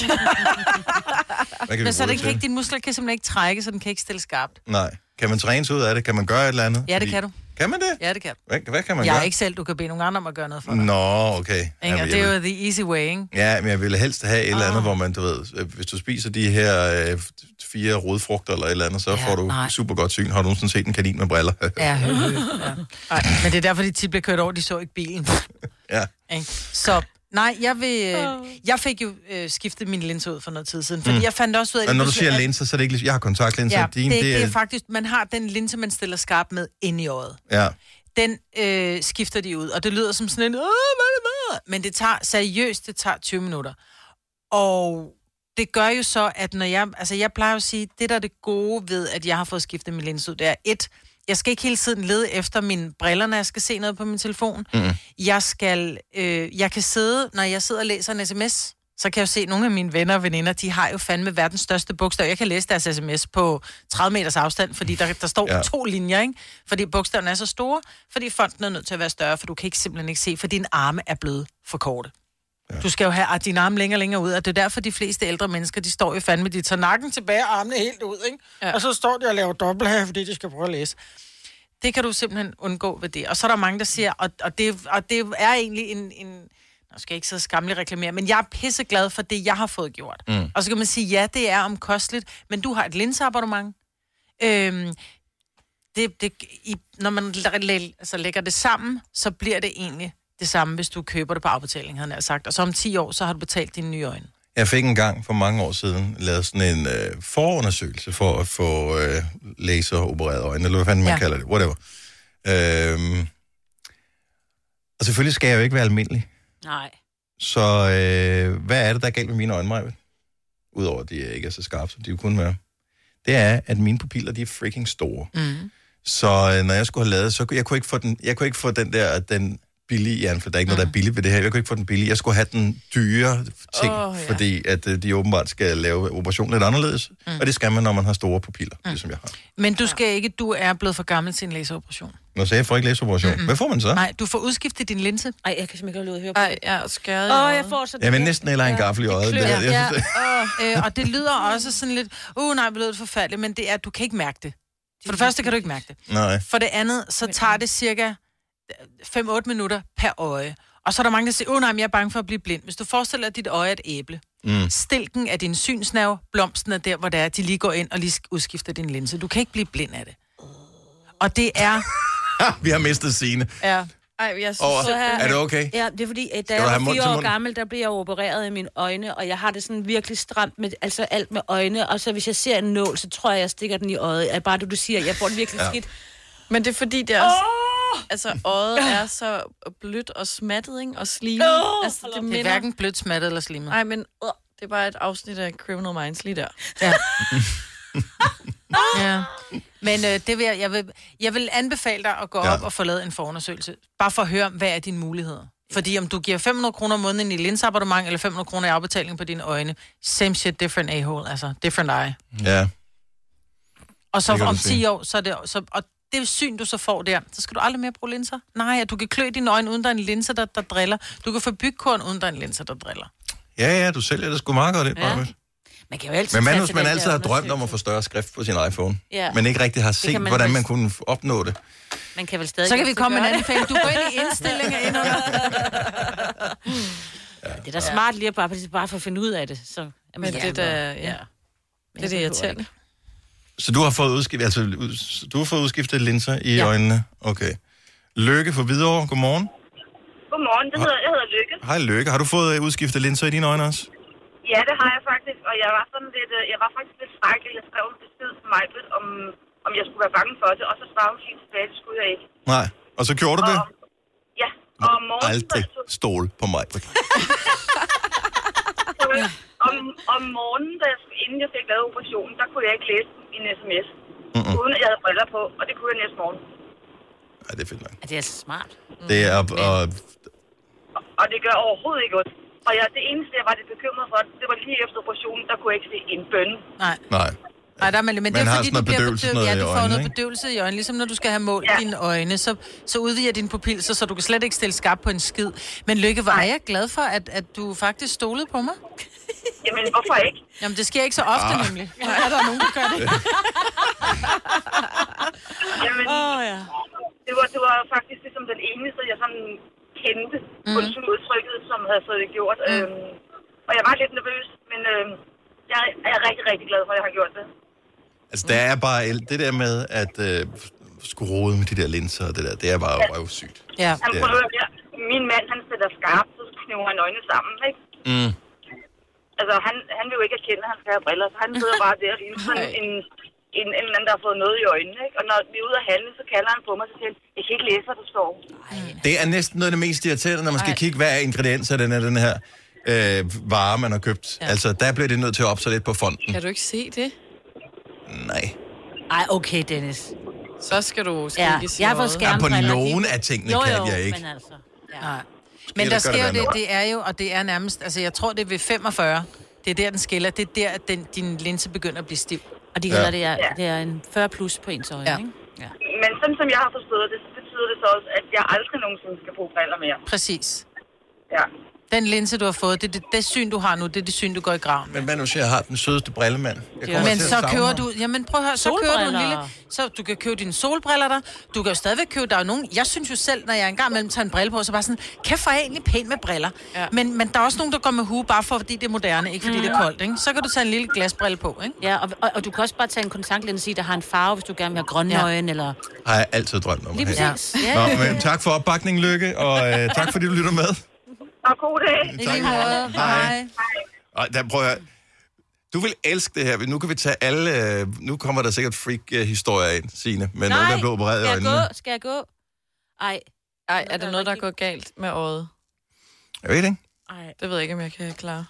Hvad kan vi
Men så
bruge
den
det
kan ikke,
til?
dine muskler kan simpelthen ikke trække, så den kan ikke stille skarpt.
Nej. Kan man træne sig ud af det? Kan man gøre et eller andet?
Ja, det kan du.
Kan man det?
Ja, det kan.
Hvad, hvad kan man
Jeg
gøre?
er ikke selv, du kan bede nogen andre om at gøre noget for dig.
Nå, okay.
Ikke?
Jamen,
Og
jeg
det er
vil-
jo the easy way, ikke?
Ja, men jeg ville helst have et eller andet,
Ah.
hvor man, du ved, øh, hvis du spiser de her øh, fire rodfrugter eller et eller andet, så
Ja,
får du
nej.
super godt syn. Har du nogensinde set en kanin med briller?
Ja, hø, hø, ja. Ej, men det er derfor, de tit bliver kørt over, de så ikke bilen.
Ja.
Ikke? Så nej, jeg vil... Øh, jeg fik jo øh, skiftet min linse ud for noget tid siden, fordi
Mm.
jeg fandt også ud af...
Men når du
pludselig,
siger
at-
linser, så er det ikke ligesom, jeg har kontaktlinser.
Ja,
Din,
det, det, det er faktisk... Man har den linse, man stiller skarp med ind i øjet.
Ja.
Den øh, skifter de ud, og det lyder som sådan en... Åh, hvad er det med? Men det tager seriøst, det tager tyve minutter. Og det gør jo så, at når jeg... Altså, jeg plejer jo at sige, det der er det gode ved, at jeg har fået skiftet min linse ud, det er et... Jeg skal ikke hele tiden lede efter mine briller, når jeg skal se noget på min telefon.
Mm.
Jeg skal... Øh, jeg kan sidde, når jeg sidder og læser en sms, så kan jeg jo se, at nogle af mine venner og veninder, de har jo fandme verdens største bogstav. Jeg kan læse deres sms på tredive meters afstand, fordi der, der står
Ja.
ja. to linjer, ikke? Fordi bogstaverne er så store, fordi fonten er nødt til at være større, for du kan ikke simpelthen ikke se, for dine arme er blevet for korte. Ja. Du skal jo have dine arme længere og længere ud, og det er derfor, de fleste ældre mennesker, de står jo fandme, de tager nakken tilbage og armene helt ud, ikke? Ja. Og så står de og laver dobbelt her, fordi de skal prøve at læse. Det kan du simpelthen undgå ved det. Og så er der mange, der siger, og, og, det, og det er egentlig en... en nu skal jeg ikke så skamligt reklamere, men jeg er pisseglad for det, jeg har fået gjort. Mm. Og så kan man sige, ja, det er omkosteligt, men du har et linseabonnement. Øhm, det, det, i, når man læ- altså, lægger det sammen, så bliver det egentlig det samme, hvis du køber det på afbetaling, havde jeg sagt. Og så om ti år, så har du betalt dine nye øjne.
Jeg fik en gang for mange år siden lavet sådan en øh, forundersøgelse for at få øh, laseropereret øjne, eller hvad fanden man ja. kalder det, whatever. Øhm, og selvfølgelig skal jeg jo ikke være almindelig.
Nej.
Så øh, hvad er det, der er galt med mine øjne, Maja? Udover at de ikke er så skarpe, som de jo kunne være. Det er, at mine pupiller, de er freaking store. Mm. Så øh, når jeg skulle have lavet, så kunne jeg kunne ikke få den, jeg kunne ikke få den der, den billige, ja, for der er ikke mm. noget, der er billigt ved det her. Jeg kunne ikke få den billige. Jeg skulle have den dyre ting, oh, ja. fordi at øh, de åbenbart skal lave operationen lidt anderledes. Mm. Og det skal man, når man har store pupiller, mm. ligesom jeg har.
Men du skal ikke, du er blevet for gammel til en laseroperation.
Nå, så jeg får ikke laseroperation. Mm-hmm. Hvad får man så?
Nej, du får udskiftet din linse.
Ej, jeg kan simpelthen ikke lade høre på.
Ej, jeg er skæret.
Åh, oh, jeg får så det.
Jeg vil næsten heller en gaffel i øjet.
Det,
det,
jeg
ja.
synes, det. øh, og det lyder også sådan lidt, uh nej, det lyder forfærdeligt, men det er, du kan ikke mærke det. For det første kan du ikke mærke det.
Nej.
For det andet, så tager det cirka fem otte minutter per øje. Og så er der mange, der siger, åh oh, nej, men jeg er bange for at blive blind. Hvis du forestiller dig, at dit øje er et æble. Mm. Stilken er din synsnerve, blomsten er der, hvor det er, de lige går ind og lige udskifter din linse. Du kan ikke blive blind af det. Og det er...
Vi har mistet Signe.
Ja.
Ej, jeg synes,
Over.
så her...
Er det okay?
Ja, det er fordi, at da jeg var fire år gammel, der blev jeg opereret i mine øjne, og jeg har det sådan virkelig stramt med altså alt med øjne, og så hvis jeg ser en nål, så tror jeg, jeg stikker den i øjet. Er bare det, du siger, jeg får det virkelig ja. skidt.
Men det er fordi, det er også... Oh! Altså, øjet er så blødt og smattet, ikke? Og slimet.
Oh!
Altså, det,
det
minder...
er hverken blødt, smattet eller slimet.
Nej, men uh, det er bare et afsnit af Criminal Minds lige der.
Ja. Ja. Men øh, det vil jeg, jeg, vil, jeg vil anbefale dig at gå ja. op og få lavet en forundersøgelse. Bare for at høre, hvad er dine muligheder. Fordi om du giver fem hundrede kroner om måneden i linseabonnement, eller fem hundrede kroner i afbetaling på dine øjne, same shit, different a-hole, altså different eye.
Ja.
Og så om ti år, så er det... Så, og det syn, du så får der, så skal du aldrig mere bruge linser. Nej, at du kan klø dine øjne uden der er en linse, der, der driller. Du kan få bygkorn uden der er en linse, der driller.
Ja, ja, du sælger det sgu meget godt, det, ja.
Man kan jo altid
men man, hvis man altid har drømt om at få større skrift på sin iPhone, ja. men ikke rigtig har set, man hvordan man kunne opnå det.
Man kan vel stadig
så kan vi komme med en anbefaling. Du går ind i indstillinger ind under.
Ja. Det er da smart lige at bare, bare for at finde ud af det. Så,
men det der, ja. ja. Det er det irriterende.
Så du har fået udskiftet, altså, du har fået udskiftet linser i ja. øjnene? Okay. Lykke for Hvidovre, godmorgen.
Godmorgen, det hedder, jeg hedder Lykke.
Hej Lykke, har du fået udskiftet linser i dine øjne også?
Ja, det har jeg faktisk, og jeg var sådan lidt, jeg var faktisk lidt skrækkelig. Jeg skrev en besked til mig, om, om jeg skulle være bange for det, og så svarede hun helt tilbage, det skulle jeg ikke.
Nej, og så gjorde du det?
Og, ja, og om morgenen...
Aldrig stole på mig.
om, om morgenen, da jeg, inden jeg fik lavet operationen, der kunne jeg ikke læse en sms, mm-mm. uden at jeg havde briller på, og det kunne jeg næste morgen.
Ja, det er fedt nok.
Ja, det er så smart.
Det er... Og,
og, og det gør overhovedet ikke ondt. Og jeg, det eneste, jeg var lidt bekymret for, det var lige efter operationen, der kunne jeg ikke se en bønne.
Nej.
Nej.
Nej, der er, men, men det er fordi, du bliver bedøvet. Ja, du får
øjne,
noget
ikke?
bedøvelse i øjnene. Ligesom når du skal have målt ja. dine øjne, så, så udvider din pupil, så, så du kan slet ikke stille skarpt på en skid. Men Lykke, var jeg glad for, at, at du faktisk stolede på mig?
Jamen, hvorfor ikke?
Jamen, det sker ikke så ofte, ah. nemlig. Ja, er der nogen, der gør det?
Jamen, oh, ja. det, var, det var faktisk ligesom den eneste, jeg sådan kendte, mm. undskyld udtrykket, som havde fået det gjort. Mm. Øhm, og jeg var lidt nervøs, men øhm, jeg, jeg er rigtig, rigtig glad for, at jeg har gjort det.
Altså, der er bare det der med, at øh, skulle rode med de der linser og det der, det er bare ja. røvsygt.
Ja.
Han prøver, ja. Min mand, han sætter skarpt, så kniver han øjnene sammen, ikke?
Mm.
Altså, han, han vil jo ikke erkende, at han skal have briller, så han sidder bare der og ligner sådan en, en, en anden, der har fået noget i øjnene, ikke? Og når vi er ude at handle, så kalder han på mig og siger, jeg kan ikke læse, hvad der står.
Det er næsten noget af det mest irriterende, når man skal Ej. kigge, hvad er ingredienser den, den her øh, vare, man har købt. Ja. Altså, der bliver det nødt til at opsætte lidt på fonden.
Kan du ikke se det?
Nej.
Ej, okay, Dennis.
Så skal du
ja.
Jeg
har fået skærmbriller.
Ja, på nogen af tingene
jo, jo,
kan jeg ikke.
Men altså, ja.
Nej. Men der sker jo det, det er jo, og det er nærmest, altså jeg tror, det er ved femogfyrre. Det er der, den skiller. Det er der, at den, din linse begynder at blive stiv.
Og de kalder ja. det, er, det er en fyrre plus på ens øjne, ja. ikke?
Ja. Men sådan som jeg har forstået det, så betyder det så også, at jeg aldrig nogensinde skal bruge briller mere.
Præcis.
Ja.
Den linse, du har fået, det, det, det syn, du har nu, det er det syn, du går i graven.
Men hvad nu siger, jeg har den sødeste brillemand. Jeg
Men så køber du... Jamen prøv at høre, så køber du en lille...
Solbriller.
Så du kan købe dine solbriller der. Du kan jo stadigvæk købe... Der er jo nogen... Jeg synes jo selv, når jeg engang imellem tager en brille på, så bare sådan... Kæft, hvor er jeg egentlig pæn med briller. Ja. Men, men der er også nogen, der går med hue, bare for, fordi det er moderne, ikke fordi mm. det er koldt, ikke? Så kan du tage en lille glasbrille på, ikke?
Ja, og, og, og du kan også bare tage en kontaktlinse i, der har en farve, hvis du gerne vil have grønne
Ja.
øjne, eller...
Har jeg altid drømt om.
Lige
at have.
præcis. Ja.
Nå, men tak for opbakningen, Lykke, og øh, tak fordi du lytter med.
Og god dag.
I lige måde. Hej.
Og der prøver jeg... Du vil elske det her. Nu kan vi tage alle... Øh, nu kommer der sikkert freak-historier ind, Signe, med nogen, der er blevet opereret i
skal
øjnene.
jeg gå? Skal jeg gå? Ej.
Ej, er der noget, der er gået galt med øjet?
Jeg ved ikke.
Ej. Det ved jeg ikke, om jeg kan klare.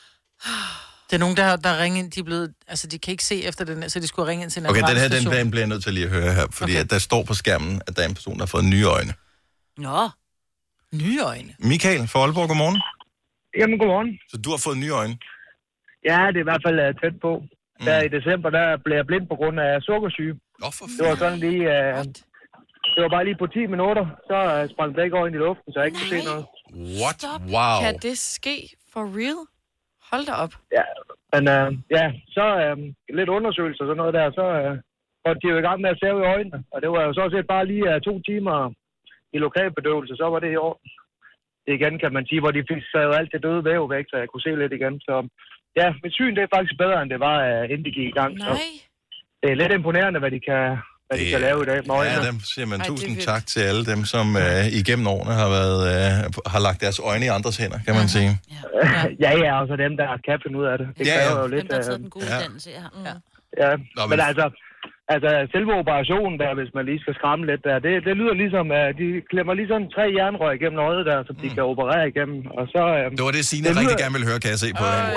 Det er nogen, der, der ringer ind, de er blevet... Altså, de kan ikke se efter den, så de skulle ringe ind til en
Okay, den her, den,
appartstation.
den bliver jeg nødt til lige at høre her, fordi
Okay.
at der står på skærmen, at der er en person, der har fået nye øjne.
Nå.
Nye øjne?
Michael fra Aalborg, godmorgen.
Jamen, godmorgen.
Så du har fået nye øjne?
Ja, det er i hvert fald uh, tæt på.
Mm.
Der i december, der blev jeg blind på grund af sukkersyge.
Oh, for
det var sådan lige... Uh, det var bare lige på ti minutter, så uh, sprang det ikke over ind i luften, så jeg ikke kunne se noget.
What? Wow.
Kan det ske for real? Hold da op.
Ja, men uh, ja, så uh, lidt undersøgelser og sådan noget der, så uh, var de jo i gang med at sæve i øjnene. Og det var jo så set bare lige uh, to timer i lokalbedøvelse, så var det i orden. Det igen, kan man sige, hvor de fik savet alt det døde væv væk, så jeg kunne se lidt igen. Så ja, mit syn det er faktisk bedre, end det var, uh, inden de gik i gang. Så det er lidt imponerende, hvad de kan, hvad de kan lave i dag med øjnene.
Ja, dem siger man Ej, tusind tak til alle dem, som øh, igennem årene har, været, øh, har lagt deres øjne i andres hænder, kan man
Mhm.
sige.
Ja, ja, og så dem, der kan finde ud af det. Det
Ja,
kræver
ja.
jo lidt...
Dem, der har taget
øh,
den gode
Ja.
uddannelse, ja. ja.
Ja,
Nå, men-
men altså, altså selve operationen der, hvis man lige skal skræmme lidt der, det, det lyder ligesom, at de klemmer lige sådan tre jernrør igennem øjet der, som de kan operere igennem, og så... øhm,
Det var det, Signe
det lyder-
rigtig gerne ville høre, kan jeg se på hende.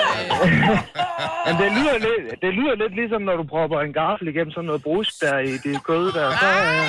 Men det lyder, lidt, det lyder lidt ligesom, når du propper en gaffel igennem sådan noget brusk der i det kød der, så... Øh,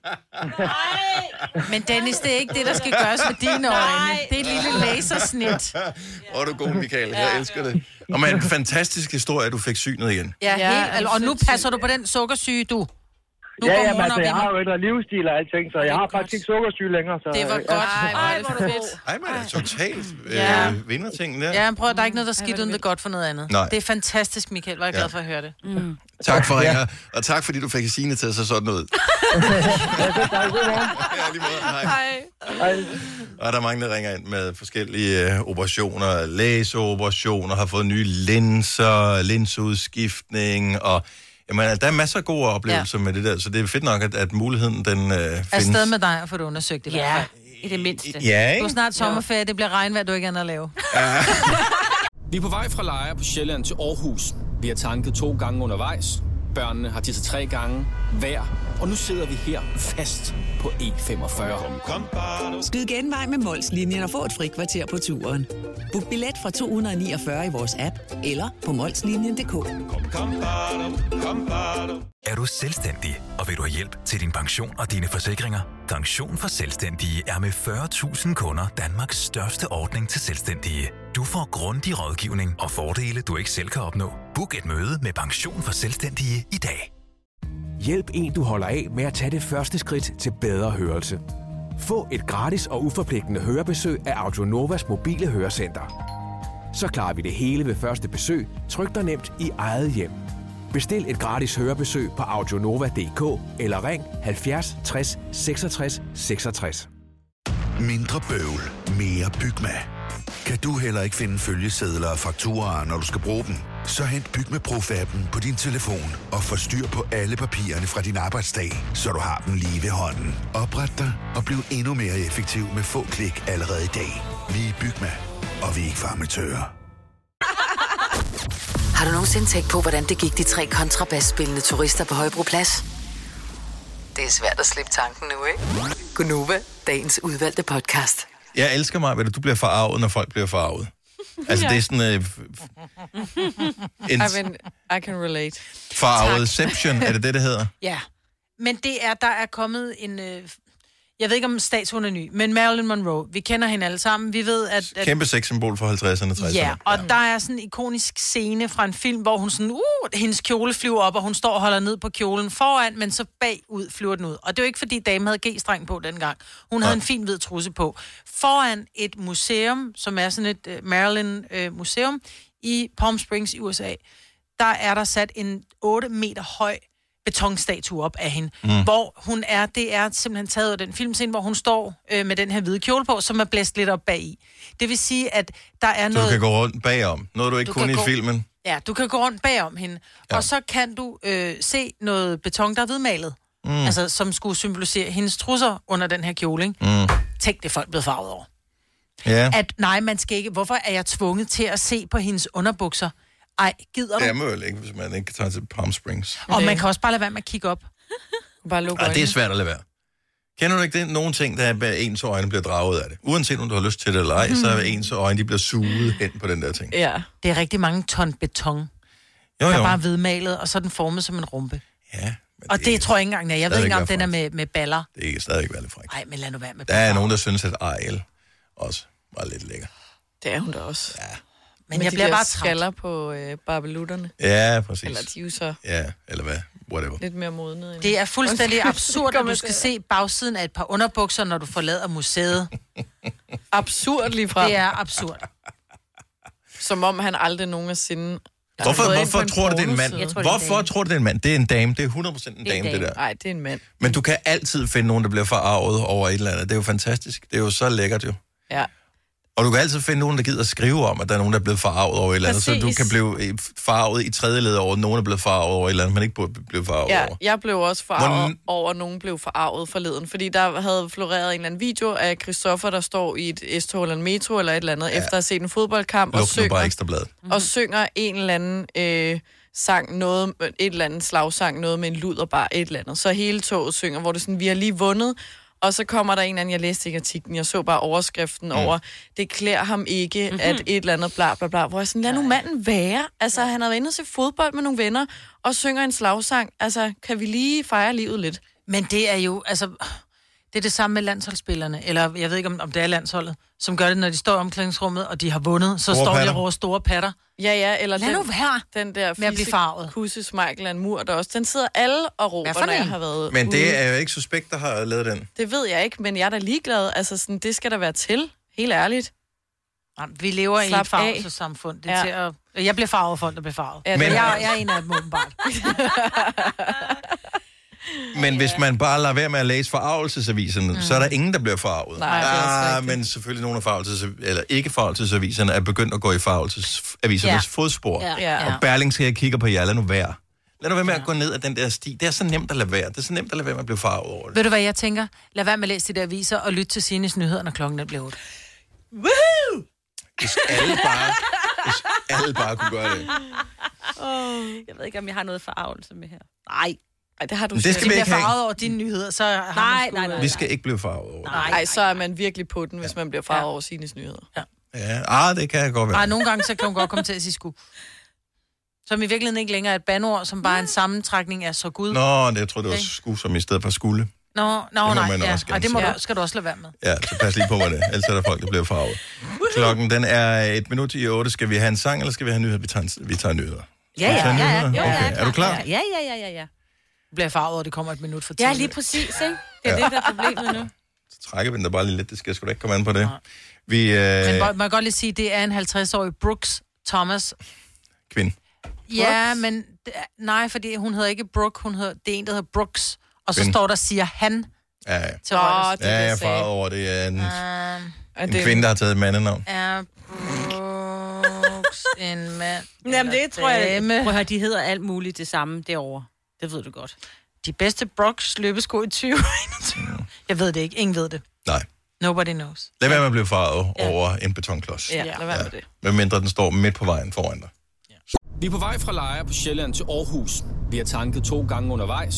Men Dennis, det er ikke det, der skal gøres med dine øjne. Det er et lille lasersnit.
Hvor er du god, Michael. Jeg elsker det. Og med en fantastisk historie, at du fik synet igen.
Ja, helt, al- og nu passer du på den sukkersyge, du. Nu
ja,
går
ja,
moren
men altså,
op i
jeg
mig.
har jo ændret livsstil og alting, så jeg har faktisk ikke sukkersyge længere. Så,
Det var
ja.
godt. Ej, hvor er det fedt.
Ej, men det er totalt øh,
Ja.
vindertingen der.
Ja, prøv at der er ikke noget, der er skidt uden det er godt for noget andet.
Nej.
Det er fantastisk, Michael. Var jeg glad
Ja.
for at høre det. Mm.
Tak for ringer, og tak fordi du fik Signe til at se sådan ud. Ja, lige måde. Hej.
Hej.
Og der er mange, der ringer ind med forskellige øh, operationer, laseroperationer, har fået nye linser, linseudskiftning, og jamen, der er masser af gode oplevelser ja. med det der, så det er fedt nok, at, at muligheden den øh, findes.
Afsted med dig og få det undersøgt i hvert
Ja,
fald.
i det mindste.
Ja, ikke?
Du er snart sommerferie, det bliver regnvejr, du ikke andet at lave.
Vi er på vej fra Lejre på Sjælland til Aarhus. Vi har tanket to gange undervejs. Børnene har tisset tre gange hver. Og nu sidder vi her fast på E femogfyrre.
Skyd genvej med Molslinjen og få et frikvarter på turen. Book billet fra to hundrede niogfyrre i vores app eller på molslinjen punktum d k.
Er du selvstændig, og vil du have hjælp til din pension og dine forsikringer? Pension for Selvstændige er med fyrre tusind kunder Danmarks største ordning til selvstændige. Du får grundig rådgivning og fordele, du ikke selv kan opnå. Book et møde med Pension for Selvstændige i dag.
Hjælp en, du holder af med at tage det første skridt til bedre hørelse. Få et gratis og uforpligtende hørebesøg af Audionovas mobile hørecenter. Så klarer vi det hele ved første besøg, tryk dig nemt i eget hjem. Bestil et gratis hørebesøg på audionova punktum d k eller ring halvfjerds tres seksogtres seksogtres.
Mindre bøvl, mere Bygma. Kan du heller ikke finde følgesedler og fakturer, når du skal bruge dem? Så hent Bygma Pro-appen på din telefon og få styr på alle papirerne fra din arbejdsdag, så du har dem lige ved hånden. Opret dig og bliv endnu mere effektiv med få klik allerede i dag. Vi er Bygma, og vi er ikke farmatører.
Har du nogensinde tænkt på, hvordan det gik de tre kontrabasspillende turister på Højbroplads? Det er svært at slippe tanken nu, ikke? Gunova, dagens udvalgte podcast.
Jeg elsker mig, at du bliver forarvet, når folk bliver forarvet. Altså,
Ja.
det er sådan øh, en
I, mean, I can relate.
forarvetception, er det det, det hedder?
Ja, men det er, der er kommet en... Øh, Jeg ved ikke, om statuen er ny, men Marilyn Monroe, vi kender hende alle sammen. Vi ved, at... at
Kæmpe sexsymbol for halvtredserne og tresserne.
Ja, og ja. Der er sådan en ikonisk scene fra en film, hvor hun sådan, uh, hendes kjole flyver op, og hun står og holder ned på kjolen foran, men så bagud flyver den ud. Og det er jo ikke, fordi damen havde G-streng på dengang. Hun havde ja. en fin hvid trusse på. Foran et museum, som er sådan et uh, Marilyn-museum uh, i Palm Springs i U S A, der er der sat en otte meter høj betonstatue op af hende, mm. hvor hun er, det er simpelthen taget af den filmscene, hvor hun står øh, med den her hvide kjole på, som er blæst lidt op bagi. Det vil sige, at der er
så
noget...
du kan gå rundt bagom, noget du ikke
du
kunne i
gå,
filmen.
Ja, du kan gå rundt bagom hende, ja. Og så kan du øh, se noget beton, der er hvidmalet, mm. altså som skulle symbolisere hendes trusser under den her kjole, ikke? Mm. Tænk, det er folk blevet farvet over.
Ja.
At nej, man skal ikke... Hvorfor er jeg tvunget til at se på hendes underbukser? Ej, gider du?
Det er muligt ikke, hvis man ikke kan tage til Palm Springs.
Og man kan også bare lade være med at kigge op.
Bare lukke
øjnene. Det er svært at lade være. Kender du ikke det? Nogle ting, der er ens øjne bliver draget af det. Uanset om du har lyst til det eller ej, mm. så er ens øjne, de bliver suget hen på den der ting.
Ja. Det er rigtig mange ton beton, jo, jo. der er bare hvidmalet, og så er den formet som en rumpe.
Ja.
Og det, det tror jeg ikke engang, jeg ved ikke engang, den er med, med baller.
Det er stadigvæk være lidt frækt.
Nej, men lad nu være med
der er nogen, der synes, at Ariel også var lidt lækker.
Det er hun da også.
Ja.
Men
jeg
de
bliver
der
bare
skaller på øh, barbelutterne.
Ja, præcis.
Eller de er jo så...
Ja, eller hvad? Whatever.
Lidt mere modnet.
Det er fuldstændig absurd, at du skal se bagsiden af et par underbukser, når du forlader museet.
Absurd lige fra.
Det er absurd.
Som om han aldrig nogensinde...
Hvorfor, hvorfor tror du, det er en mand? Tror, hvorfor tror du, det er en mand? Det er en dame. Det er hundrede procent en dame, det der.
Nej, det er en mand.
Men du kan altid finde nogen, der bliver forarvet over et eller andet. Det er jo fantastisk. Det er jo så lækkert jo.
Ja.
Og du kan altid finde nogen, der gider at skrive om, at der er nogen, der er blevet farvet over et eller andet. Præcis. Så du kan blive farvet i tredje led over, at nogen er blevet farvet over et eller andet, men ikke blive farvet
ja,
over.
Jeg blev også farvet
Hvordan...
over, at nogen blev farvet forleden. Fordi der havde floreret en eller anden video af Christoffer, der står i et S-tog eller en metro eller et eller andet, ja. efter at have set en fodboldkamp. Og synger,
bare Ekstrabladet.
og synger en eller anden øh, sang, noget, et eller andet slagsang, noget med en lud og bare et eller andet. Så hele toget synger, hvor det sådan, vi har lige vundet. Og så kommer der en anden, jeg læste ikke artiklen, jeg så bare overskriften mm. over, det klæder ham ikke, mm-hmm. at et eller andet bla bla bla, hvor jeg sådan, lad nu manden være. Altså, ja. han har været inde og se fodbold med nogle venner, og synger en slagsang. Altså, kan vi lige fejre livet lidt?
Men det er jo, altså, det er det samme med landsholdsspillerne, eller jeg ved ikke, om, om det er landsholdet, som gør det, når de står i omklædningsrummet, og de har vundet, så store står patter. de over store patter.
Ja, ja, eller
lad
den,
nu være
den der
med at blive farvet.
Kusses Michael and Mur, der også, den sidder alle og råber, når jeg har været
Men det
ude.
er jo ikke suspekt, der har lavet den.
Det ved jeg ikke, men jeg er da ligeglad. Altså, sådan, det skal der være til. Helt ærligt.
Jamen, vi lever Slap i et farvelsesamfund. Det er ja. til at... Jeg bliver farvet, folk der bliver farvet. Ja, men jeg, jeg er en af dem åbenbart.
Men hvis man bare lader være med at læse forarvelsesaviserne, mm. så er der ingen, der bliver farvet.
Nej, det er
ah, men selvfølgelig nogle af farvelses- eller ikke farvelsesaviserne er begyndt at gå i farvelsesavisernes ja. fodspor. Ja. Ja. Og Berlingske kigger på jer, lad nu være. Lad nu være med at gå ned ad den der sti. Det er så nemt at lade være. Det er så nemt at lade være med at blive farvet over det.
Ved du, hvad jeg tænker? Lad være med at læse de der aviser og lytte til Signes nyheder, når klokken er blevet otte.
Woohoo!
Hvis alle bare, hvis alle bare kunne gøre det.
Oh, jeg ved ikke, om jeg har noget forarvelse med her. Nej.
Ej, det har du
det skal vi ikke have.
farvet over dine nyheder, så har
nej,
nej,
nej,
vi skal ikke blive farvet over.
Nej, nej, så er man virkelig på den, hvis ja. man bliver farvet ja. over Signes nyheder.
Ja.
Ja, ah, det kan jeg godt være.
Nej, nogle gange så kan hun godt komme til at sige sku. Som i virkeligheden ikke længere er et bandord, som bare er en sammentrækning af så Gud.
Nå, det jeg tror det var sku, som i stedet for skulle.
Nå, nå nej, ja. Og det må du, skal du også lade være med.
Ja, så pas lige på med det. Ellers er der folk, der bliver farvet. Klokken, den er et minut i otte. Skal vi have en sang, eller skal vi have nyheder? Vi tager, vi tager nyheder.
Ja, ja, ja. ja,
okay.
ja,
er du klar?
Ja, ja, ja, ja, ja.
Bliver farvet, og det kommer et minut for tidligt.
Ja, lige præcis, ikke? Det er ja. det, der er problemet nu.
Så trækker vi den da bare lige lidt. Det skal sgu da ikke komme an på det. Vi, øh...
Men må, må jeg godt lige sige, det er en halvtreds-årig Brooks Thomas.
Kvinde.
Ja, men nej, fordi hun hedder ikke Brooke, hun hedder, det er en, der hedder Brooks. Og så Kvinde. står der, siger han.
Ja, ja.
Til oh,
ja, jeg er farvet over, det er en,
uh,
en det... kvinde, der har taget et mandenavn.
Er Brooks en mand?
Jamen det tror jeg, prøv at høre, de hedder alt muligt det samme derovre. Det ved du godt.
De bedste Brooks løbesko i tyve enogtyve. Jeg ved det ikke. Ingen ved det.
Nej.
Nobody knows.
Lad være med at blive farvet ja. over en betonklods.
Ja, lad være med det.
Medmindre den står midt på vejen foran dig.
Ja. Vi er på vej fra Lejre på Sjælland til Aarhus. Vi har tanket to gange undervejs.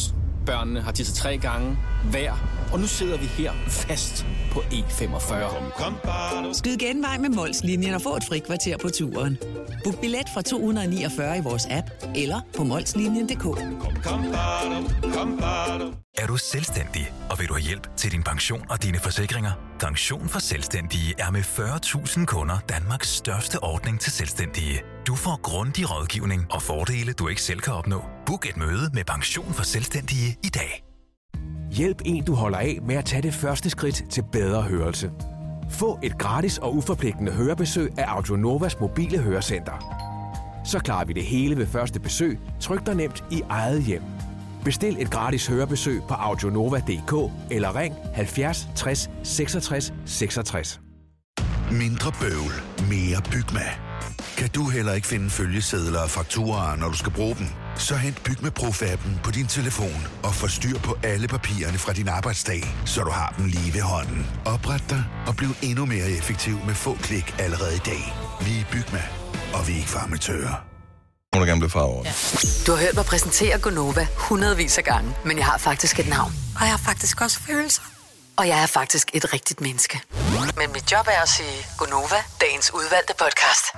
Børnene har tisset tre gange hver. Og nu sidder vi her fast på E femogfyrre.
Skyd genvej med Mols-linjen og få et frikvarter på turen. Book billet fra to hundrede niogfyrre i vores app, eller på molslinjen punktum d k.
Er du selvstændig, og vil du have hjælp til din pension og dine forsikringer? Pension for Selvstændige er med fyrre tusind kunder Danmarks største ordning til selvstændige. Du får grundig rådgivning og fordele, du ikke selv kan opnå. Book et møde med Pension for Selvstændige i dag.
Hjælp en, du holder af med at tage det første skridt til bedre hørelse. Få et gratis og uforpligtende hørebesøg af Audionovas mobile hørecenter. Så klarer vi det hele ved første besøg, tryk dig nemt i eget hjem. Bestil et gratis hørebesøg på audionova punktum d k eller ring halvfjerds tres seksogtres seksogtres.
Mindre bøvl, mere Bygma. Kan du heller ikke finde følgesedler og fakturer, når du skal bruge dem? Så hent Bygma Pro-appen på din telefon og få styr på alle papirerne fra din arbejdsdag, så du har dem lige ved hånden. Opret dig og bliv endnu mere effektiv med få klik allerede i dag. Vi er Bygma, og vi er ikke farmatører.
Hun er gerne blevet farver. Ja.
Du har hørt mig præsentere Gonova hundredvis af gange, men jeg har faktisk et navn. Og jeg har faktisk også følelser. Og jeg er faktisk et rigtigt menneske. Men mit job er at sige Gonova, dagens udvalgte podcast.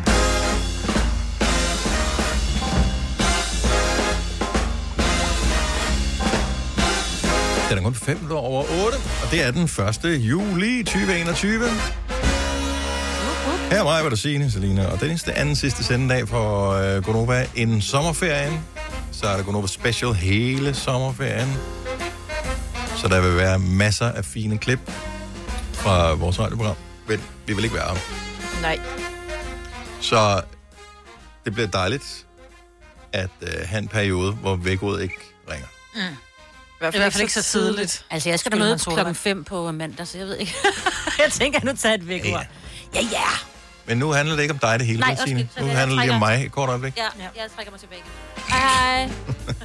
Den er kun fem over otte, og det er den første juli tyve enogtyve. Her er mig, hvad der siger, Selina, og det er den anden sidste sendedag for uh, Gonova inden sommerferien. Så er der Gonova Special hele sommerferien. Så der vil være masser af fine klip fra vores radioprogram. Men vi vil ikke være her.
Nej.
Så det bliver dejligt at uh, have en periode, hvor vækkeordet ikke ringer.
Mm.
I hvert fald, I hvert fald ikke så tidligt.
Altså, jeg skal da møde klokken fem på mandag, så jeg ved ikke. Jeg tænker, at nu tager et vækord. Ja, ja.
Men nu handler det ikke om dig det hele,
Nej,
Signe.
Nu
handler det om mig et kort øjeblik.
Ja, jeg trækker mig tilbage. Hej, hej.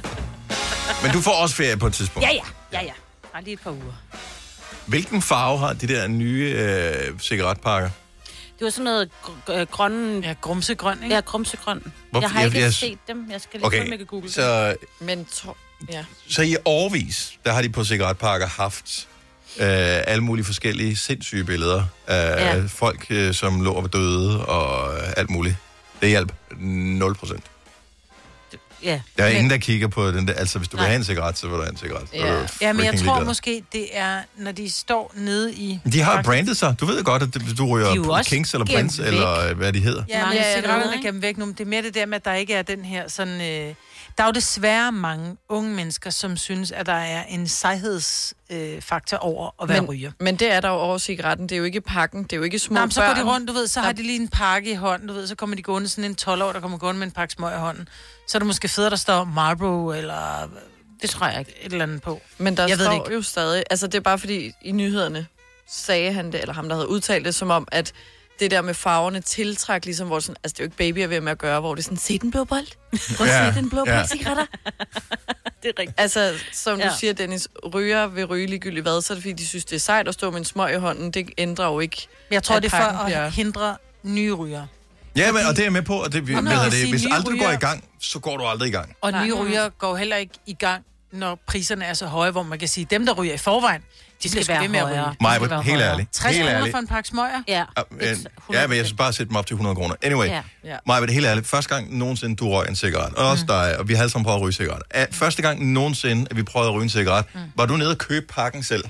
Men du får også ferie på et tidspunkt.
Ja, ja. Ja, ja. Bare lige et par uger.
Hvilken farve har de der nye øh, cigaretpakker?
Det var sådan noget gr- grønne...
Ja, grumsegrøn, ikke?
Ja, grumsegrøn.
Hvor,
jeg har ikke
jeg, jeg,
set dem. Jeg skal lige
okay,
prøve, Google
så,
Men to, ja.
så i årvis, der har de på cigaretpakker haft øh, alle mulige forskellige sindssyge billeder af ja. folk, øh, som lå og var døde og øh, alt muligt. Det hjalp nul procent.
Ja.
Der er
men...
ingen, der kigger på den der. Altså, hvis du Nej. vil have en cigaret, så vil du have en cigaret.
Ja, ja men jeg tror ligeglad. Måske, det er, når de står nede i...
De har jo brandet sig. Du ved godt, at du ryger Kings eller Prince, eller hvad de hedder.
Ja, men ja, cigaretterne er gennem væk nu. Det er mere det der med, at der ikke er den her sådan... Øh... Der er jo desværre mange unge mennesker, som synes, at der er en sejhedsfaktor øh, over at være
men,
ryger.
Men det er der jo over cigaretten. Det er jo ikke pakken, det er jo ikke små
Nå,
børn.
så går de rundt, du ved, så har de lige en pakke i hånden, du ved, så kommer de gående sådan en tolv år, der kommer gående med en pakke smøg i hånden. Så er det måske federe, der står Marlboro, eller...
Det tror jeg ikke.
Et eller andet på.
Men der
jeg
står jo stadig... Altså, det er bare fordi, i nyhederne sagde han det, eller ham, der havde udtalt det, som om, at det der med farverne tiltræk, ligesom hvor sådan, altså det er jo ikke babyer ved med at gøre, hvor det er sådan, se den blå bold. Prøv at ja, se den blå bold, cigaretter. Det er rigtigt. Altså, som ja. du siger, Dennis, ryger vil ryge ligegyldigt hvad, så er det fordi, de synes, det er sejt at stå med en smøg i hånden. Det ændrer jo ikke.
Jeg tror, det er for at bliver... hindre nye ryger.
Ja, men, og det er med på, at det,
og
det, det, hvis aldrig
ryger...
du går i gang, så går du aldrig i gang.
Og nye ryger går heller ikke i gang, når priserne er så høje, hvor man kan sige, dem, der ryger i forvejen, de skal være med at ryge.
Maja, helt ærligt.
tres kroner for en pakke smøger?
Ja.
Ja, men jeg skal bare sætte dem op til hundrede kroner. Anyway, ja. ja. Maja, helt ærligt. Første gang nogensinde, du røg en cigaret, og også mm. dig, og vi har alle sammen prøvet at ryge cigaret. Første gang nogensinde, at vi prøvede at ryge en cigaret, mm. var du nede og købe pakken selv?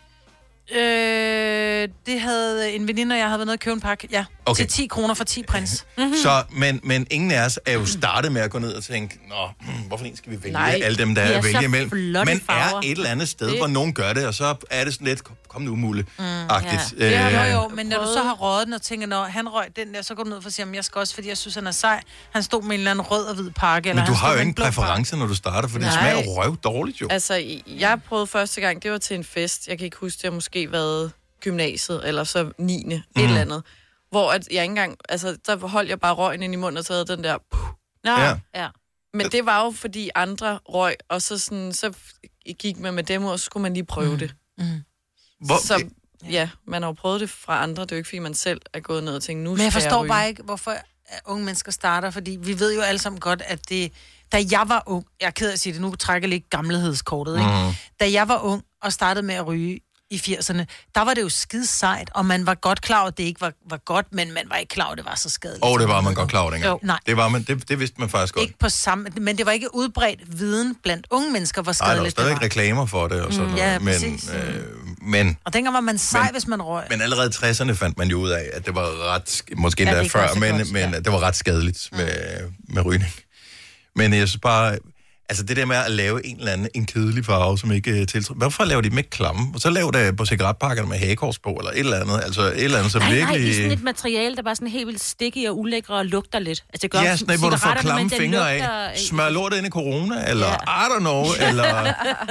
Øh, det havde en veninde, og jeg havde været nede og købe en pakke, ja. Okay. Til ti kroner for ti prins.
Mm-hmm. Så, men, men ingen af os er jo startet med at gå ned og tænke, nå, hmm, hvorfor en skal vi vælge Nej, alle dem, der er vælge imellem? Men er et eller andet sted, det... hvor nogen gør det, og så er det sådan lidt, kom nu muligt-agtigt.
Mm, ja. øh, jo, jo, men når du så har røget den og tænker, når han røg den der, så går du ned for at sige, jeg skal også, fordi jeg synes, han er sej. Han stod med en eller anden rød og hvid pakke.
Men
eller
du har jo ingen præference, når du starter, for det smager røv dårligt jo.
Altså, jeg prøvede første gang, det var til en fest. Jeg kan ikke huske, det har måske været gymnasiet, eller så niende Mm. et eller andet. Hvor at jeg ikke engang, altså, der holdt jeg bare røgen ind i munden, og så havde den der... Puh.
Nå, ja. ja.
Men det var jo, fordi andre røg, og så, sådan, så gik man med dem, og så skulle man lige prøve mm. det. Mm.
Hvor...
Så ja, man har jo prøvet det fra andre. Det er jo ikke, fordi man selv er gået ned og tænkt, nu skal
Men jeg forstår
jeg
bare ikke, hvorfor unge mennesker starter, fordi vi ved jo alle sammen godt, at det, Da jeg var ung, jeg er ked af at sige det, nu trækker jeg lidt gammelhedskortet, ikke?
Mhm.
Da jeg var ung og startede med at ryge i firserne, der var det jo skide sejt, og man var godt klar over, at det ikke var, var godt, men man var ikke klar over, at det var så skadeligt.
Og det var man godt klar over dengang.
Nej.
Det, var man, det, det vidste man faktisk godt.
Ikke på samme, men det var ikke udbredt viden blandt unge mennesker, hvor
Nej, der var
skadeligt det
stadig
var.
reklamer for det og sådan
Mm,
noget.
ja,
men,
præcis.
øh, men,
Og dengang var man sej,
Men-
hvis man røg.
men allerede i tresserne fandt man jo ud af, at det var ret, måske
Ja,
endda
det er
før,
godt,
men,
godt,
men
ja.
at det var ret skadeligt med, med rygning. Men jeg synes bare, altså det der med at lave en eller anden en kedelig farve, som ikke uh, tiltræder. Hvorfor laver de dem ikke klamme? Og så laver det på cigaretpakkerne med hagekors på, eller et eller andet. Altså et eller andet, så
Nej,
virkelig...
nej, det er sådan et materiale, der bare sådan helt vildt sticky og ulækre og lugter lidt. Altså, det gør
Ja, sådan et, hvor du får
cigaretterne,
klamme
men den
fingre
lugter-
af. Smør lortet ind i corona, eller I don't know, eller...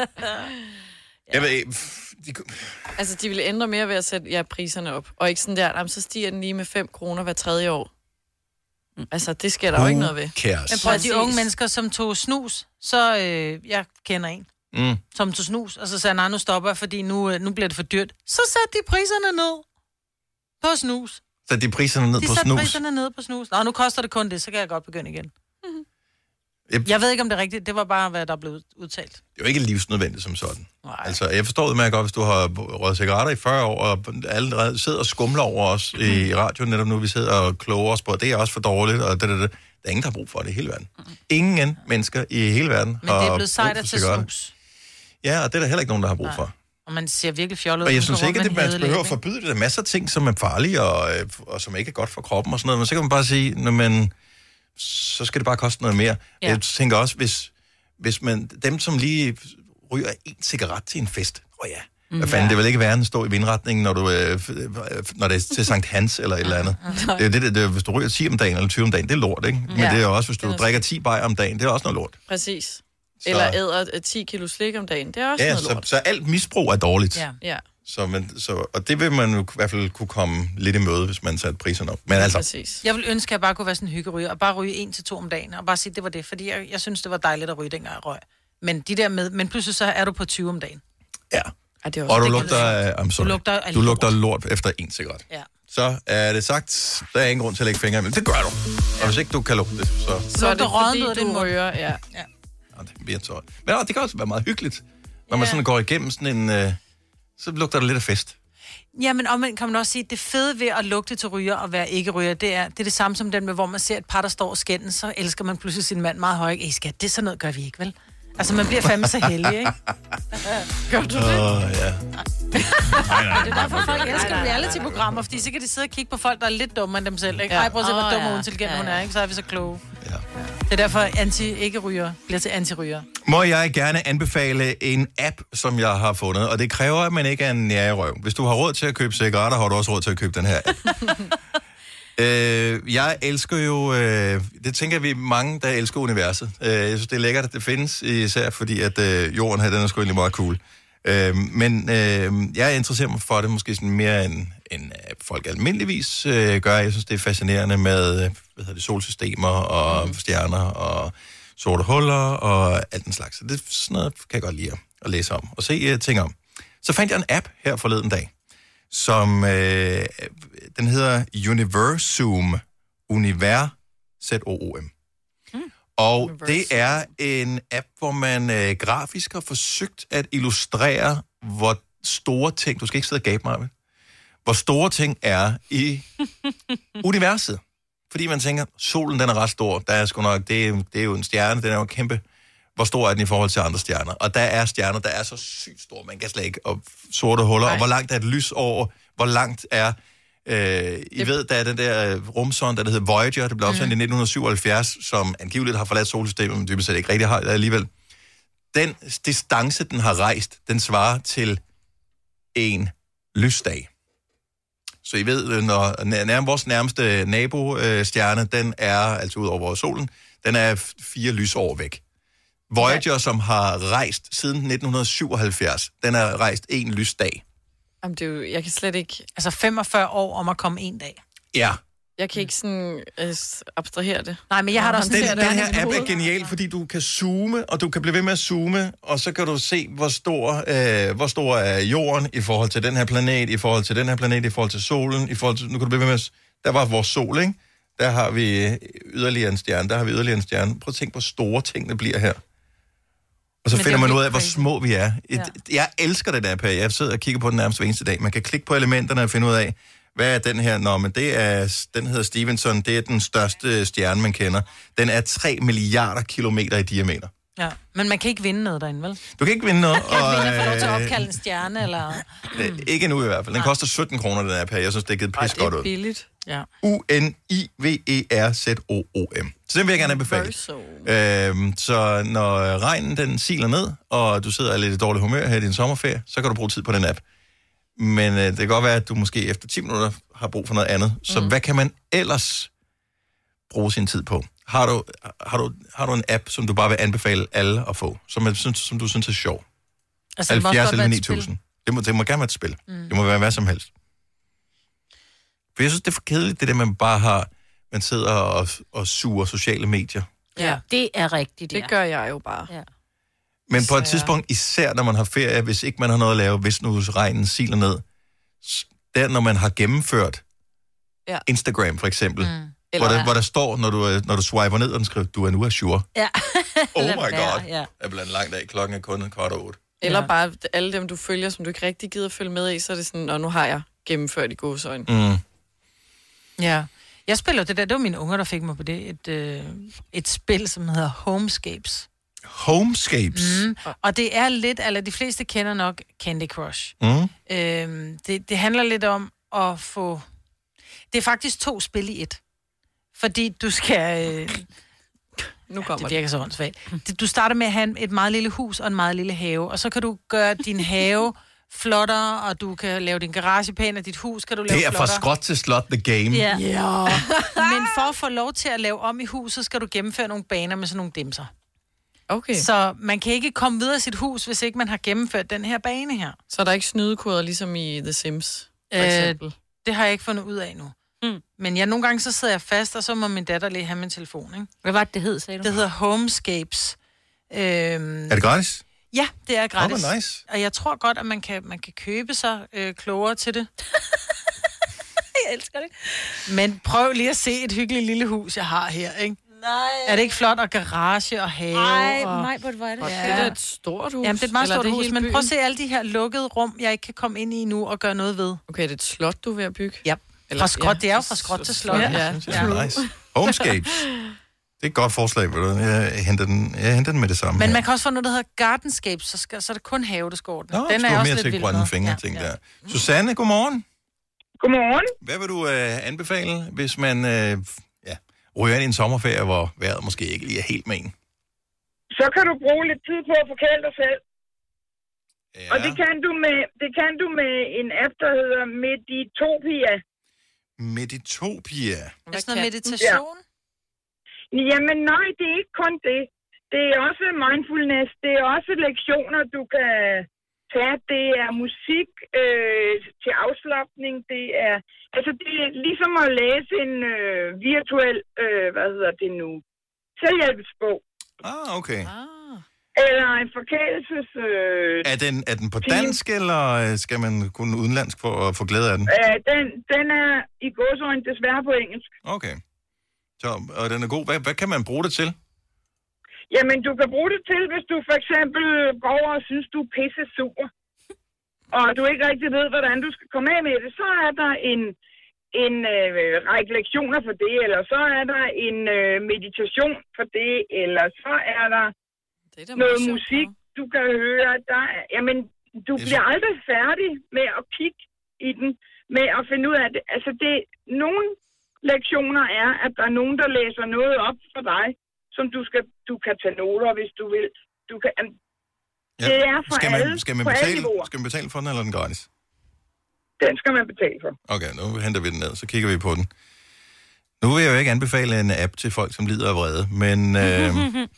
Jeg ved ikke... De...
Altså, de ville ændre mere ved at sætte ja, priserne op. Og ikke sådan der, jamen, så stiger den lige med fem kroner hver tredje år. Altså, det sker der jo ikke noget ved.
cares?
Men prøv at de unge mennesker, som tog snus, så øh, jeg kender en,
Mm.
som tog snus, og så sagde nej, nu stopper jeg, fordi nu, øh, nu bliver det for dyrt. Så satte de priserne ned på snus.
Så de priserne ned
De
på
satte
snus.
priserne ned på snus. Nå, nu koster det kun det, så kan jeg godt begynde igen.
Yep.
Jeg ved ikke, om det er rigtigt. Det var bare, hvad der blev udtalt.
Det er jo ikke livsnødvendigt som sådan. Nej. Altså, jeg forstår det med godt, hvis du har røget cigaretter i fyrre år, og allerede sidder og skumler over os mm. i radioen, netop nu vi sidder og kloger os på, det er også for dårligt, og det, det, det. Der er ingen, der har brug for det i hele verden. Mm. Ingen mennesker i hele verden
Men
har
det er blevet
brug
sejt
for
at tage
cigaretter.
snus.
Ja, og det er der heller ikke nogen, der har brug for.
Og man ser virkelig fjollet ud.
Og jeg
Man
synes
går
ikke, at
rundt
det,
med
man
en
behøver at
hædelæbe,
forbyde det. Der er masser af ting, som er farlige, og, øh, og som ikke er godt for kroppen og sådan noget. Men så kan man bare sige, når man, så skal det bare koste noget mere. Ja. Jeg tænker også, hvis, hvis man, dem som lige ryger en cigaret til en fest, åh oh ja,
Mm,
hvad fanden,
ja.
det vil ikke være at stå i vindretningen, når, du, øh, f- øh, når det er til Sankt Hans eller et eller andet. Det er jo det, det, det, hvis du ryger ti om dagen eller tyve om dagen, det er lort, ikke? Men
Ja.
det er også, hvis du
Det er
drikker ti bajer om dagen, det er også noget lort.
Præcis. Eller æder øh, ti kilo slik om dagen. Det er også
Ja,
noget
så,
lort.
så alt misbrug er dårligt.
Ja. ja.
Så, man, så, og det vil man jo i hvert fald kunne komme lidt i møde, hvis man satte priserne op. Men altså,
Præcis.
Jeg vil ønske, at jeg bare kunne være sådan en hyggeryger, og bare ryge en til to om dagen, og bare sige, at det var det, fordi jeg, jeg synes, det var dejligt at ryge, dengang jeg røg. Men de der med, men pludselig så er du på tyve om dagen.
ja.
Ja, det er
Og du
det
lugter, af- I'm sorry,
Du lugter af
du
lort.
lugter lort efter en cigaret.
Ja.
Så er det sagt, der er ingen grund til at lægge fingre imellem. Det gør du. Og hvis ikke du kan lugte det, så...
Så er det
Lugter rådden
fordi,
ud af din
du
mund.
ryger, ja.
Ja.
Ja, det bliver så... Men ja, det kan også være meget hyggeligt, når man sådan går igennem sådan en... Øh, så lugter det lidt af fest.
Ja, men omvendt kan man også sige, at det fede ved at lugte til ryger og være ikke ryger, det er det, er det samme som den med, hvor man ser et par, der står og skændes, så elsker man pludselig sin mand meget højt. Ej, skat, det er sådan noget, gør vi ikke, vel? Altså, man bliver fandme så heldig, ikke? Gør du det?
Åh, oh, ja.
Det er derfor, folk elsker reality-programmer, fordi så kan de sidde og kigge på folk, der er lidt dummere end dem selv, ikke?
Ja.
Ej, prøv at se, hvor
Åh,
dum og
ja.
intelligent
Ja,
hun
ja.
er, ikke? Så er vi så kloge.
Ja.
Det er derfor, anti-ikke-ryger bliver til anti-ryger.
Må jeg gerne anbefale en app, som jeg har fundet, og det kræver, at man ikke er en nærerøv. Hvis du har råd til at købe cigaretter, har du også råd til at købe den her app. øh, jeg elsker jo, øh, det tænker vi mange, der elsker universet. Øh, jeg synes, det er lækkert, at det findes, især fordi, at øh, jorden her, den er sgu egentlig meget cool. Øh, men øh, jeg interesserer mig for det måske sådan mere, end, end øh, folk almindeligvis øh, gør. Jeg synes, det er fascinerende med øh, hvad hedder det, solsystemer og mm. stjerner og sorte huller og alt den slags. Så det sådan noget kan jeg godt lide at, at læse om og se uh, ting om. Så fandt jeg en app her forleden dag, som øh, den hedder Universum. Univers, Z O O M. Mm. Og Universum. Det er en app, hvor man øh, grafisk har forsøgt at illustrere, hvor store ting, du skal ikke sidde og gabe mig, vel? Hvor store ting er i universet. Fordi man tænker, solen den er ret stor, der er sgu nok, det er, det er jo en stjerne, den er jo kæmpe. Hvor stor er den i forhold til andre stjerner? Og der er stjerner, der er så sygt store, man kan slet ikke, og sorte huller, Nej. Og hvor langt er et lys over, hvor langt er, øh, I det... ved, der er den der rumsonde, der hedder Voyager, det blev opsendt mm. i nitten syvoghalvfjerds, som angiveligt har forladt solsystemet, men dybest set ikke rigtig har det alligevel. Den distance, den har rejst, den svarer til en lysdag. Så I ved, når nær, vores nærmeste nabostjerne, den er, altså ud over solen, den er fire lysår væk. Voyager, ja. Som har rejst siden nitten syvoghalvfjerds, den har rejst en lysdag.
Jamen, det er jo, jeg kan slet ikke...
Altså femogfyrre år om at komme en dag.
Ja.
Jeg kan ikke sådan øh, abstrahere det.
Nej, men jeg har da også...
Den,
det
den her app er genial, fordi du kan zoome, og du kan blive ved med at zoome, og så kan du se, hvor stor, øh, hvor stor er jorden i forhold til den her planet, i forhold til den her planet, i forhold til solen, i forhold til... Nu kan du blive ved med at... Der var vores sol, ikke? der har vi yderligere en stjerne, der har vi yderligere en stjerne. Prøv at tænke, hvor store tingene bliver her. Og så
Men
finder man ud af,
helt
hvor
crazy.
små vi er. Et,
Ja.
Jeg elsker den app her. Jeg sidder og kigger på den nærmest hver eneste dag. Man kan klikke på elementerne og finde ud af, hvad er den her? Nå, men det er, den hedder Stevenson. Det er den største stjerne, man kender. Den er tre milliarder kilometer i diameter.
Ja, men man kan ikke vinde noget derinde, vel?
Du kan ikke vinde noget.
Man kan ikke vinde at få lov til at
øh,
opkalde en stjerne, eller...
øh, ikke endnu i hvert fald. Den koster sytten kroner, den app her. Jeg synes, det er givet pis godt ud.
billigt.
Ja.
U N I V E R Z O O M. Så den vil jeg gerne anbefale. Øhm, så når regnen den siler ned, og du sidder lidt i dårlig humør her i din sommerferie, så kan du bruge tid på den app. Men øh, det kan godt være, at du måske efter ti minutter har brug for noget andet. Så mm. hvad kan man ellers bruge sin tid på? Har du, har, du, har du en app, som du bare vil anbefale alle at få, som, er, som du synes er sjov?
Altså, det må også
halvfjerds
godt
eller
være et
ni tusind. Det må, det må gerne være et spil.
Mm.
Det må være hvad som helst. For jeg synes, det er for kedeligt, det der, man bare har... Man sidder og, og suger sociale medier.
Ja, det er rigtigt,
Det
ja.
gør jeg jo bare.
Ja.
Men på et tidspunkt, især når man har ferie, hvis ikke man har noget at lave, hvis nu regnen siler ned, s- der når man har gennemført
Ja.
Instagram for eksempel, mm. hvor,
Eller-
der, hvor der står, når du, når du swiper ned, og den skriver, du er nu Azure.
Ja.
Oh my
Lad være,
god.
ja.
Det er blandt en lang dag. Klokken er kun kvart over otte.
Eller
Ja.
bare alle dem, du følger, som du ikke rigtig gider følge med i, så er det sådan, og nu har jeg gennemført i gåseøjne.
Mm.
Ja. Jeg spiller det der, det var mine unger, der fik mig på det, et, øh, et spil, som hedder Homescapes.
Homescapes.
Mm. Og det er lidt, eller de fleste kender nok Candy Crush.
Mm.
Øhm, det, det handler lidt om at få... Det er faktisk to spil i et. Fordi du skal... Øh...
Nu kommer
det virker så åndssvagt. Det- Du starter med at have et meget lille hus og en meget lille have, og så kan du gøre din have flottere, og du kan lave din garage pæn, og dit hus kan du lave
Det er fra
flottere.
skråt til slot, the game.
Ja. ja. Men for at få lov til at lave om i huset, skal du gennemføre nogle baner med sådan nogle dimser.
Okay.
Så man kan ikke komme videre i sit hus, hvis ikke man har gennemført den her bane her.
Så er der ikke snydekoder, ligesom i The Sims, for
Øh,
eksempel?
Det har jeg ikke fundet ud af nu. Mm. Men ja, nogle gange så sidder jeg fast, og så må min datter lige have min telefon, ikke?
Hvad var det, det hed, sagde du?
Det hedder Homescapes. Øhm,
Er det gratis?
Ja, det er gratis.
Oh, hvor nice.
Og jeg tror godt, at man kan, man kan købe sig øh, klogere til det.
Jeg elsker det.
Men prøv lige at se et hyggeligt lille hus, jeg har her, ikke?
Nej.
Er det ikke flot? Og garage og have.
Ej,
og...
nej, hvor er det.
Og det er da et stort hus.
Jamen, det er et meget
Eller
stort
det
hus,
hele
men
byen?
prøv at se alle de her lukkede rum, jeg ikke kan komme ind i nu og gøre noget ved.
Okay, det er et slot, du er ved at bygge?
Ja. Fra skråt, det er jo fra skråt til slot.
Ja, ja. Det er nice. Homescapes. Det er et godt forslag, ved du. Jeg henter den, jeg henter den med det samme.
Men
her.
man kan også få noget, der hedder Gardenscapes, så, skal, så er det kun have, der skal ordne.
Nå,
Den
du
er
har
også
mere
lidt
til
vild
grønne
med.
fingre,
Ja,
ting
ja.
der. Susanne, godmorgen.
Godmorgen.
Hvad vil du uh, anbefale, hvis man uh, ja, ryger ind i en sommerferie, hvor vejret måske ikke lige er helt med en?
Så kan du bruge lidt tid på at forkæle dig selv.
Ja.
Og det kan, du med, det kan du med en app, der hedder Meditopia.
Meditopia.
Er det sådan noget meditation?
Ja. Jamen nej, det er ikke kun det. Det er også mindfulness. Det er også lektioner, du kan tage. Det er musik øh, til afslappning. Det er, altså det er ligesom at læse en øh, virtuel, øh, hvad hedder det nu, selvhjælpsbog.
Ah, okay.
Eller en forkælelses... Øh,
Er den, er den på dansk, eller øh, skal man kunne udenlandsk for at få glæde af den?
øh, den, den er i gåseøjne desværre på engelsk.
Okay. Så, og den er god. Hvad, hvad kan man bruge det til?
Jamen, du kan bruge det til, hvis du for eksempel går over og synes, du er pisse sur, og du ikke rigtig ved, hvordan du skal komme af med det, så er der en, en øh, række lektioner for det, eller så er der en øh, meditation for det, eller så er der
det er
noget musik, du kan høre. Der er, jamen, du bliver aldrig færdig med at kigge i den, med at finde ud af det. Altså, det, nogle lektioner er, at der er nogen, der læser noget op for dig, som du, skal, du kan tage noter, hvis du vil. Du kan,
Ja.
det er for
skal man,
alle,
skal man
på alle
betale,
niveauer.
skal man betale for den, eller er den gratis?
Den skal man betale for.
Okay, nu henter vi den ned, så kigger vi på den. Nu vil jeg jo ikke anbefale en app til folk, som lider af vrede, men... Øh,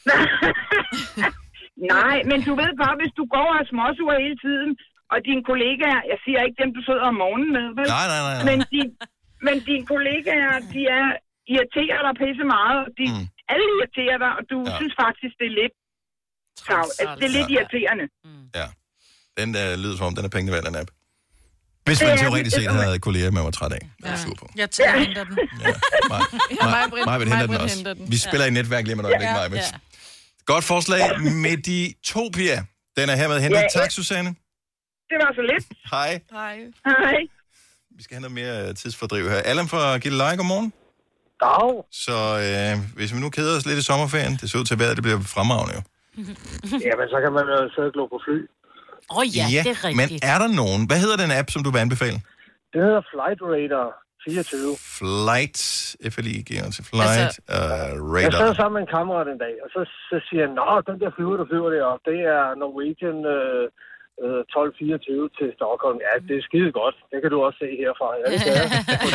Nej, men du ved bare, hvis du går og er småsur hele tiden, og dine kollegaer, jeg siger ikke dem, du sidder om morgenen med, vel?
Nej, nej, nej, nej.
Men, din, men dine kollegaer, de er irriterer dig pisse meget, og de, mm. alle irriterer dig, og du ja. synes faktisk, det er lidt travlt. Altså, det er lidt
Ja.
irriterende.
ja, den der lyder som om, den er pengene værd, den app. Hvis man teoretisk set havde kolleger, man var træt af. Ja. Sur på.
Jeg tager og henter den.
Ja, Maja vil hente den også. Vi spiller i netværk lige med et øjeblik, Maja. Godt forslag med de to piger. Den er hermed hentet. Tak, Susanne.
Det var så lidt.
Hej.
Hej.
Hej.
Vi skal have noget mere tidsfordriv her. Allan fra Gilleleje, godmorgen.
Dag.
Så øh, hvis vi nu keder os lidt i sommerferien, det ser ud til at være, det bliver fremragende jo.
Jamen, så kan man jo sidde og glo på fly.
Åh oh, ja, ja, det er rigtigt.
Men er der nogen? Hvad hedder den app, som du vil anbefale?
Det hedder Flight Radar fireogtyve.
Flight, F L I G, altså Flight altså, uh, Radar.
Jeg sad sammen med en kammerat en dag, og så, så siger han, nå, den der flyver, der flyver deroppe, det er Norwegian øh, øh, tolv fireogtyve til Stockholm. Ja, det er skide godt. Det kan du også se herfra. Ja, det kan jeg.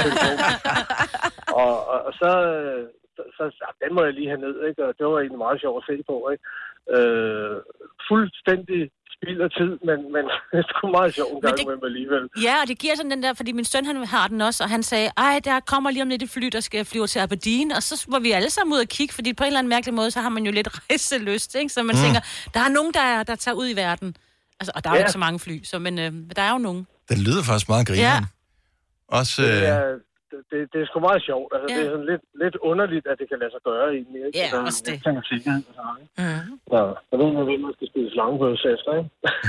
og, og, og så, så, så, så, den må jeg lige have ned, ikke? Og det var egentlig meget sjovt at se på, ikke? Øh, fuldstændig spild af tid, men, men det er sgu meget sjovt en gang det, med mig alligevel.
Ja, og det giver sådan den der, fordi min søn han har den også, og han sagde, ej, der kommer lige om lidt et fly, der skal flyve til Aberdeen, og så var vi alle sammen ud og kigge, fordi på en eller anden mærkelig måde, så har man jo lidt rejseløst, ikke? Så man mm. tænker, der er nogen, der, der tager ud i verden. Altså, og der er ja. jo ikke så mange fly, så, men øh, der er jo nogen.
Den lyder faktisk meget griner. Ja. Også... Øh...
Det er, det, det er sgu meget sjovt. Altså, ja. Det er sådan lidt, lidt underligt, at det kan lade sig gøre egentlig. Ikke?
Ja,
så,
også det.
Jeg tænker sikkert, mm. Nå, jeg ved ikke, hvem man skal spise langbøs efter, ikke?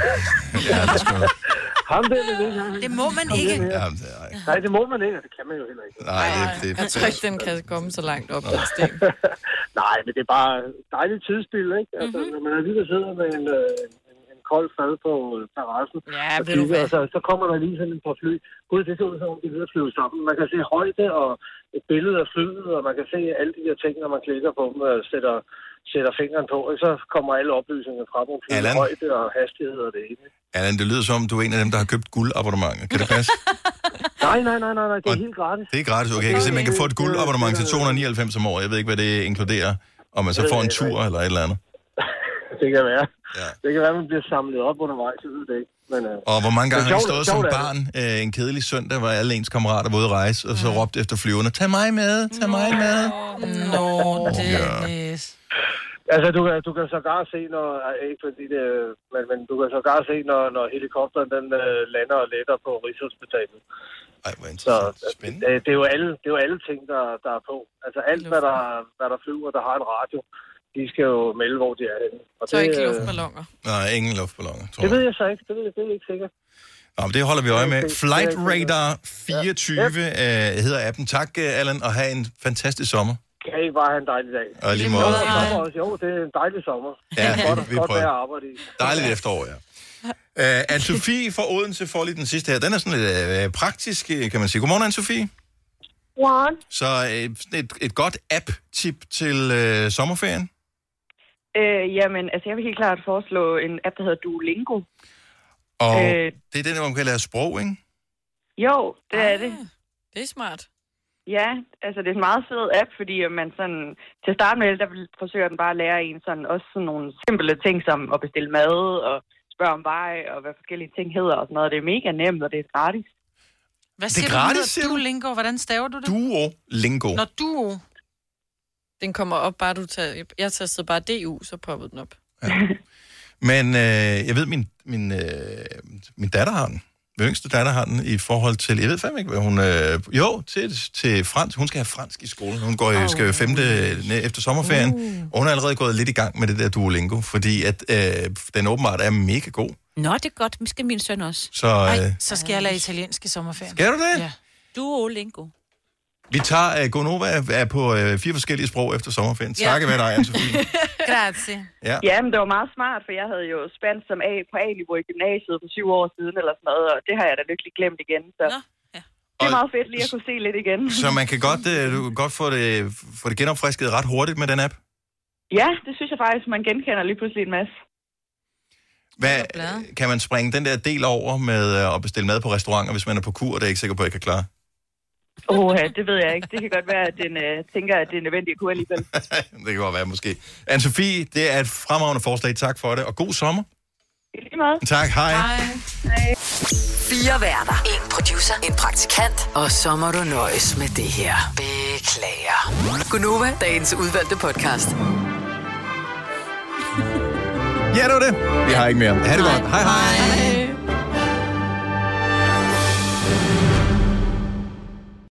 Ja, det skal man.
Ham der med det, ja.
Det må man ikke.
Ja, det er,
nej, det må man ikke, og det kan man jo heller ikke.
Nej, det, det,
jeg tror ikke, den kan komme så langt op på sten.
Nej, men det er bare dejligt tidsspil, ikke? Altså, mm-hmm. når man alligevel sidder med en... Øh, kold fad på terrassen,
ja,
og, kigger, og så, så kommer der lige sådan et par fly. Gud, det ser ud som om, de vil flyve sammen. Man kan se højde og et billede af flyet, og man kan se alle de her ting, når man klikker på dem og sætter, sætter fingeren på, og så kommer alle oplysninger fra dem. Flyet, højde og hastighed og det hele.
Allan, det lyder som, du er en af dem, der har købt guldabonnementer. Kan det passe?
nej, nej, nej, nej, nej, det er og helt gratis.
Det er gratis, okay. Jeg kan se, man kan få et guldabonnement til to hundrede og nioghalvfems om året. Jeg ved ikke, hvad det inkluderer. Om man så får en tur eller et eller andet.
Det kan være. Ja. Det kan være, at man bliver samlet op undervejs, jeg ved det ikke. Men, uh,
og hvor mange gange har I stået som
sjovt,
barn øh, en kedelig søndag, hvor alle ens kammerater var ude at rejse, og så råbte efter flyverne, tag mig med, tag mig med.
Nå, det er...
Altså, du kan, du kan sågar se, når... Ikke fordi det... Men, men du kan sågar se, når, når helikopteren den uh, lander og letter på Rigshospitalet.
Ej, hvor interessant.
Så det, det, er jo alle, det er jo alle ting, der, der er på. Altså, alt, hvad der, hvad der flyver, der har en radio, de skal jo melde, hvor de er henne. Og
så
det,
ikke luftballoner?
Nej, ingen luftballoner, tror
jeg. Det ved jeg så ikke. Det, ved jeg, det er ikke sikkert.
Nå, men det holder vi øje med. Flight Radar fireogtyve ja. øh, hedder appen. Tak, Allan, og have en fantastisk sommer.
Kan I bare have en dejlig dag?
Og lige måde.
Ja. Jo, det er en dejlig sommer.
Ja,
godt,
vi
godt
prøver.
at arbejde i.
Dejligt efterår, ja. Uh, Anne-Sophie fra Odense får lige den sidste her. Den er sådan lidt uh, praktisk, kan man sige. Godmorgen, Anne-Sophie.
Godmorgen.
Så uh, et, et godt app-tip til uh, sommerferien?
Øh, jamen, altså jeg vil helt klart foreslå en app, der hedder Duolingo.
Og øh, det er den, hvor man kan lære sprog, ikke?
Jo, det
ah,
er det.
Det er smart.
Ja, altså det er en meget fed app, fordi man sådan, til at starte med, der forsøger den bare at lære en sådan, også sådan nogle simple ting, som at bestille mad, og spørge om vej, og hvad forskellige ting hedder, og sådan noget. Det er mega nemt, og det er gratis.
Hvad siger det er gratis, du, Duolingo? Hvordan staver du det?
Duolingo.
Når Duo.
Den kommer op, bare du tager... Jeg tastede bare D U, så poppede den op.
Ja. Men øh, jeg ved, min, min, øh, min datter har den. Min yngste datter har den i forhold til... Jeg ved fandme ikke, hvad hun... Øh, jo, til, til fransk. Hun skal have fransk i skolen. Hun går, oh. skal jo femte efter sommerferien. Uh. Og hun er allerede gået lidt i gang med det der Duolingo, fordi at øh, den åbenbart er mega god.
Nå, det er godt. Det skal min søn også.
Så, øh,
Ej, så skal jeg lære italiensk i sommerferien.
Skal du det?
Ja.
Duolingo.
Vi tager uh, Gonova er på uh, fire forskellige sprog efter sommerferien. Ja. Takke med dig, Anne-Sophie.
Grazie.
Ja.
ja, men det var meget smart, for jeg havde jo spansk som A på A-niveau i gymnasiet for syv år siden eller sådan noget, og det har jeg da lykkelig glemt igen. Så Nå, ja. Det er meget fedt lige at kunne se lidt igen.
Så man kan godt, uh, du kan godt få det, få det genopfrisket ret hurtigt med den app?
Ja, det synes jeg faktisk, man genkender lige pludselig en masse.
Hvad, kan man springe den der del over med uh, at bestille mad på restauranter, hvis man er på kur, og det er ikke sikker på, at jeg kan klare?
Åh, oh, det ved jeg ikke. Det kan godt være, at den øh, tænker, at det er nødvendigt at kunne alligevel.
Det kan godt være, måske. Anne-Sophie, det er et fremragende forslag. Tak for det, og god sommer.
I lige meget.
Tak, hej.
Hej. Hej.
Fire værter. En producer. En praktikant. Og så må du nøjes med det her. Beklager. Gunova, dagens udvalgte podcast.
Ja, det var det. Vi har ikke mere. Ha' det godt. Hej, hej. hej.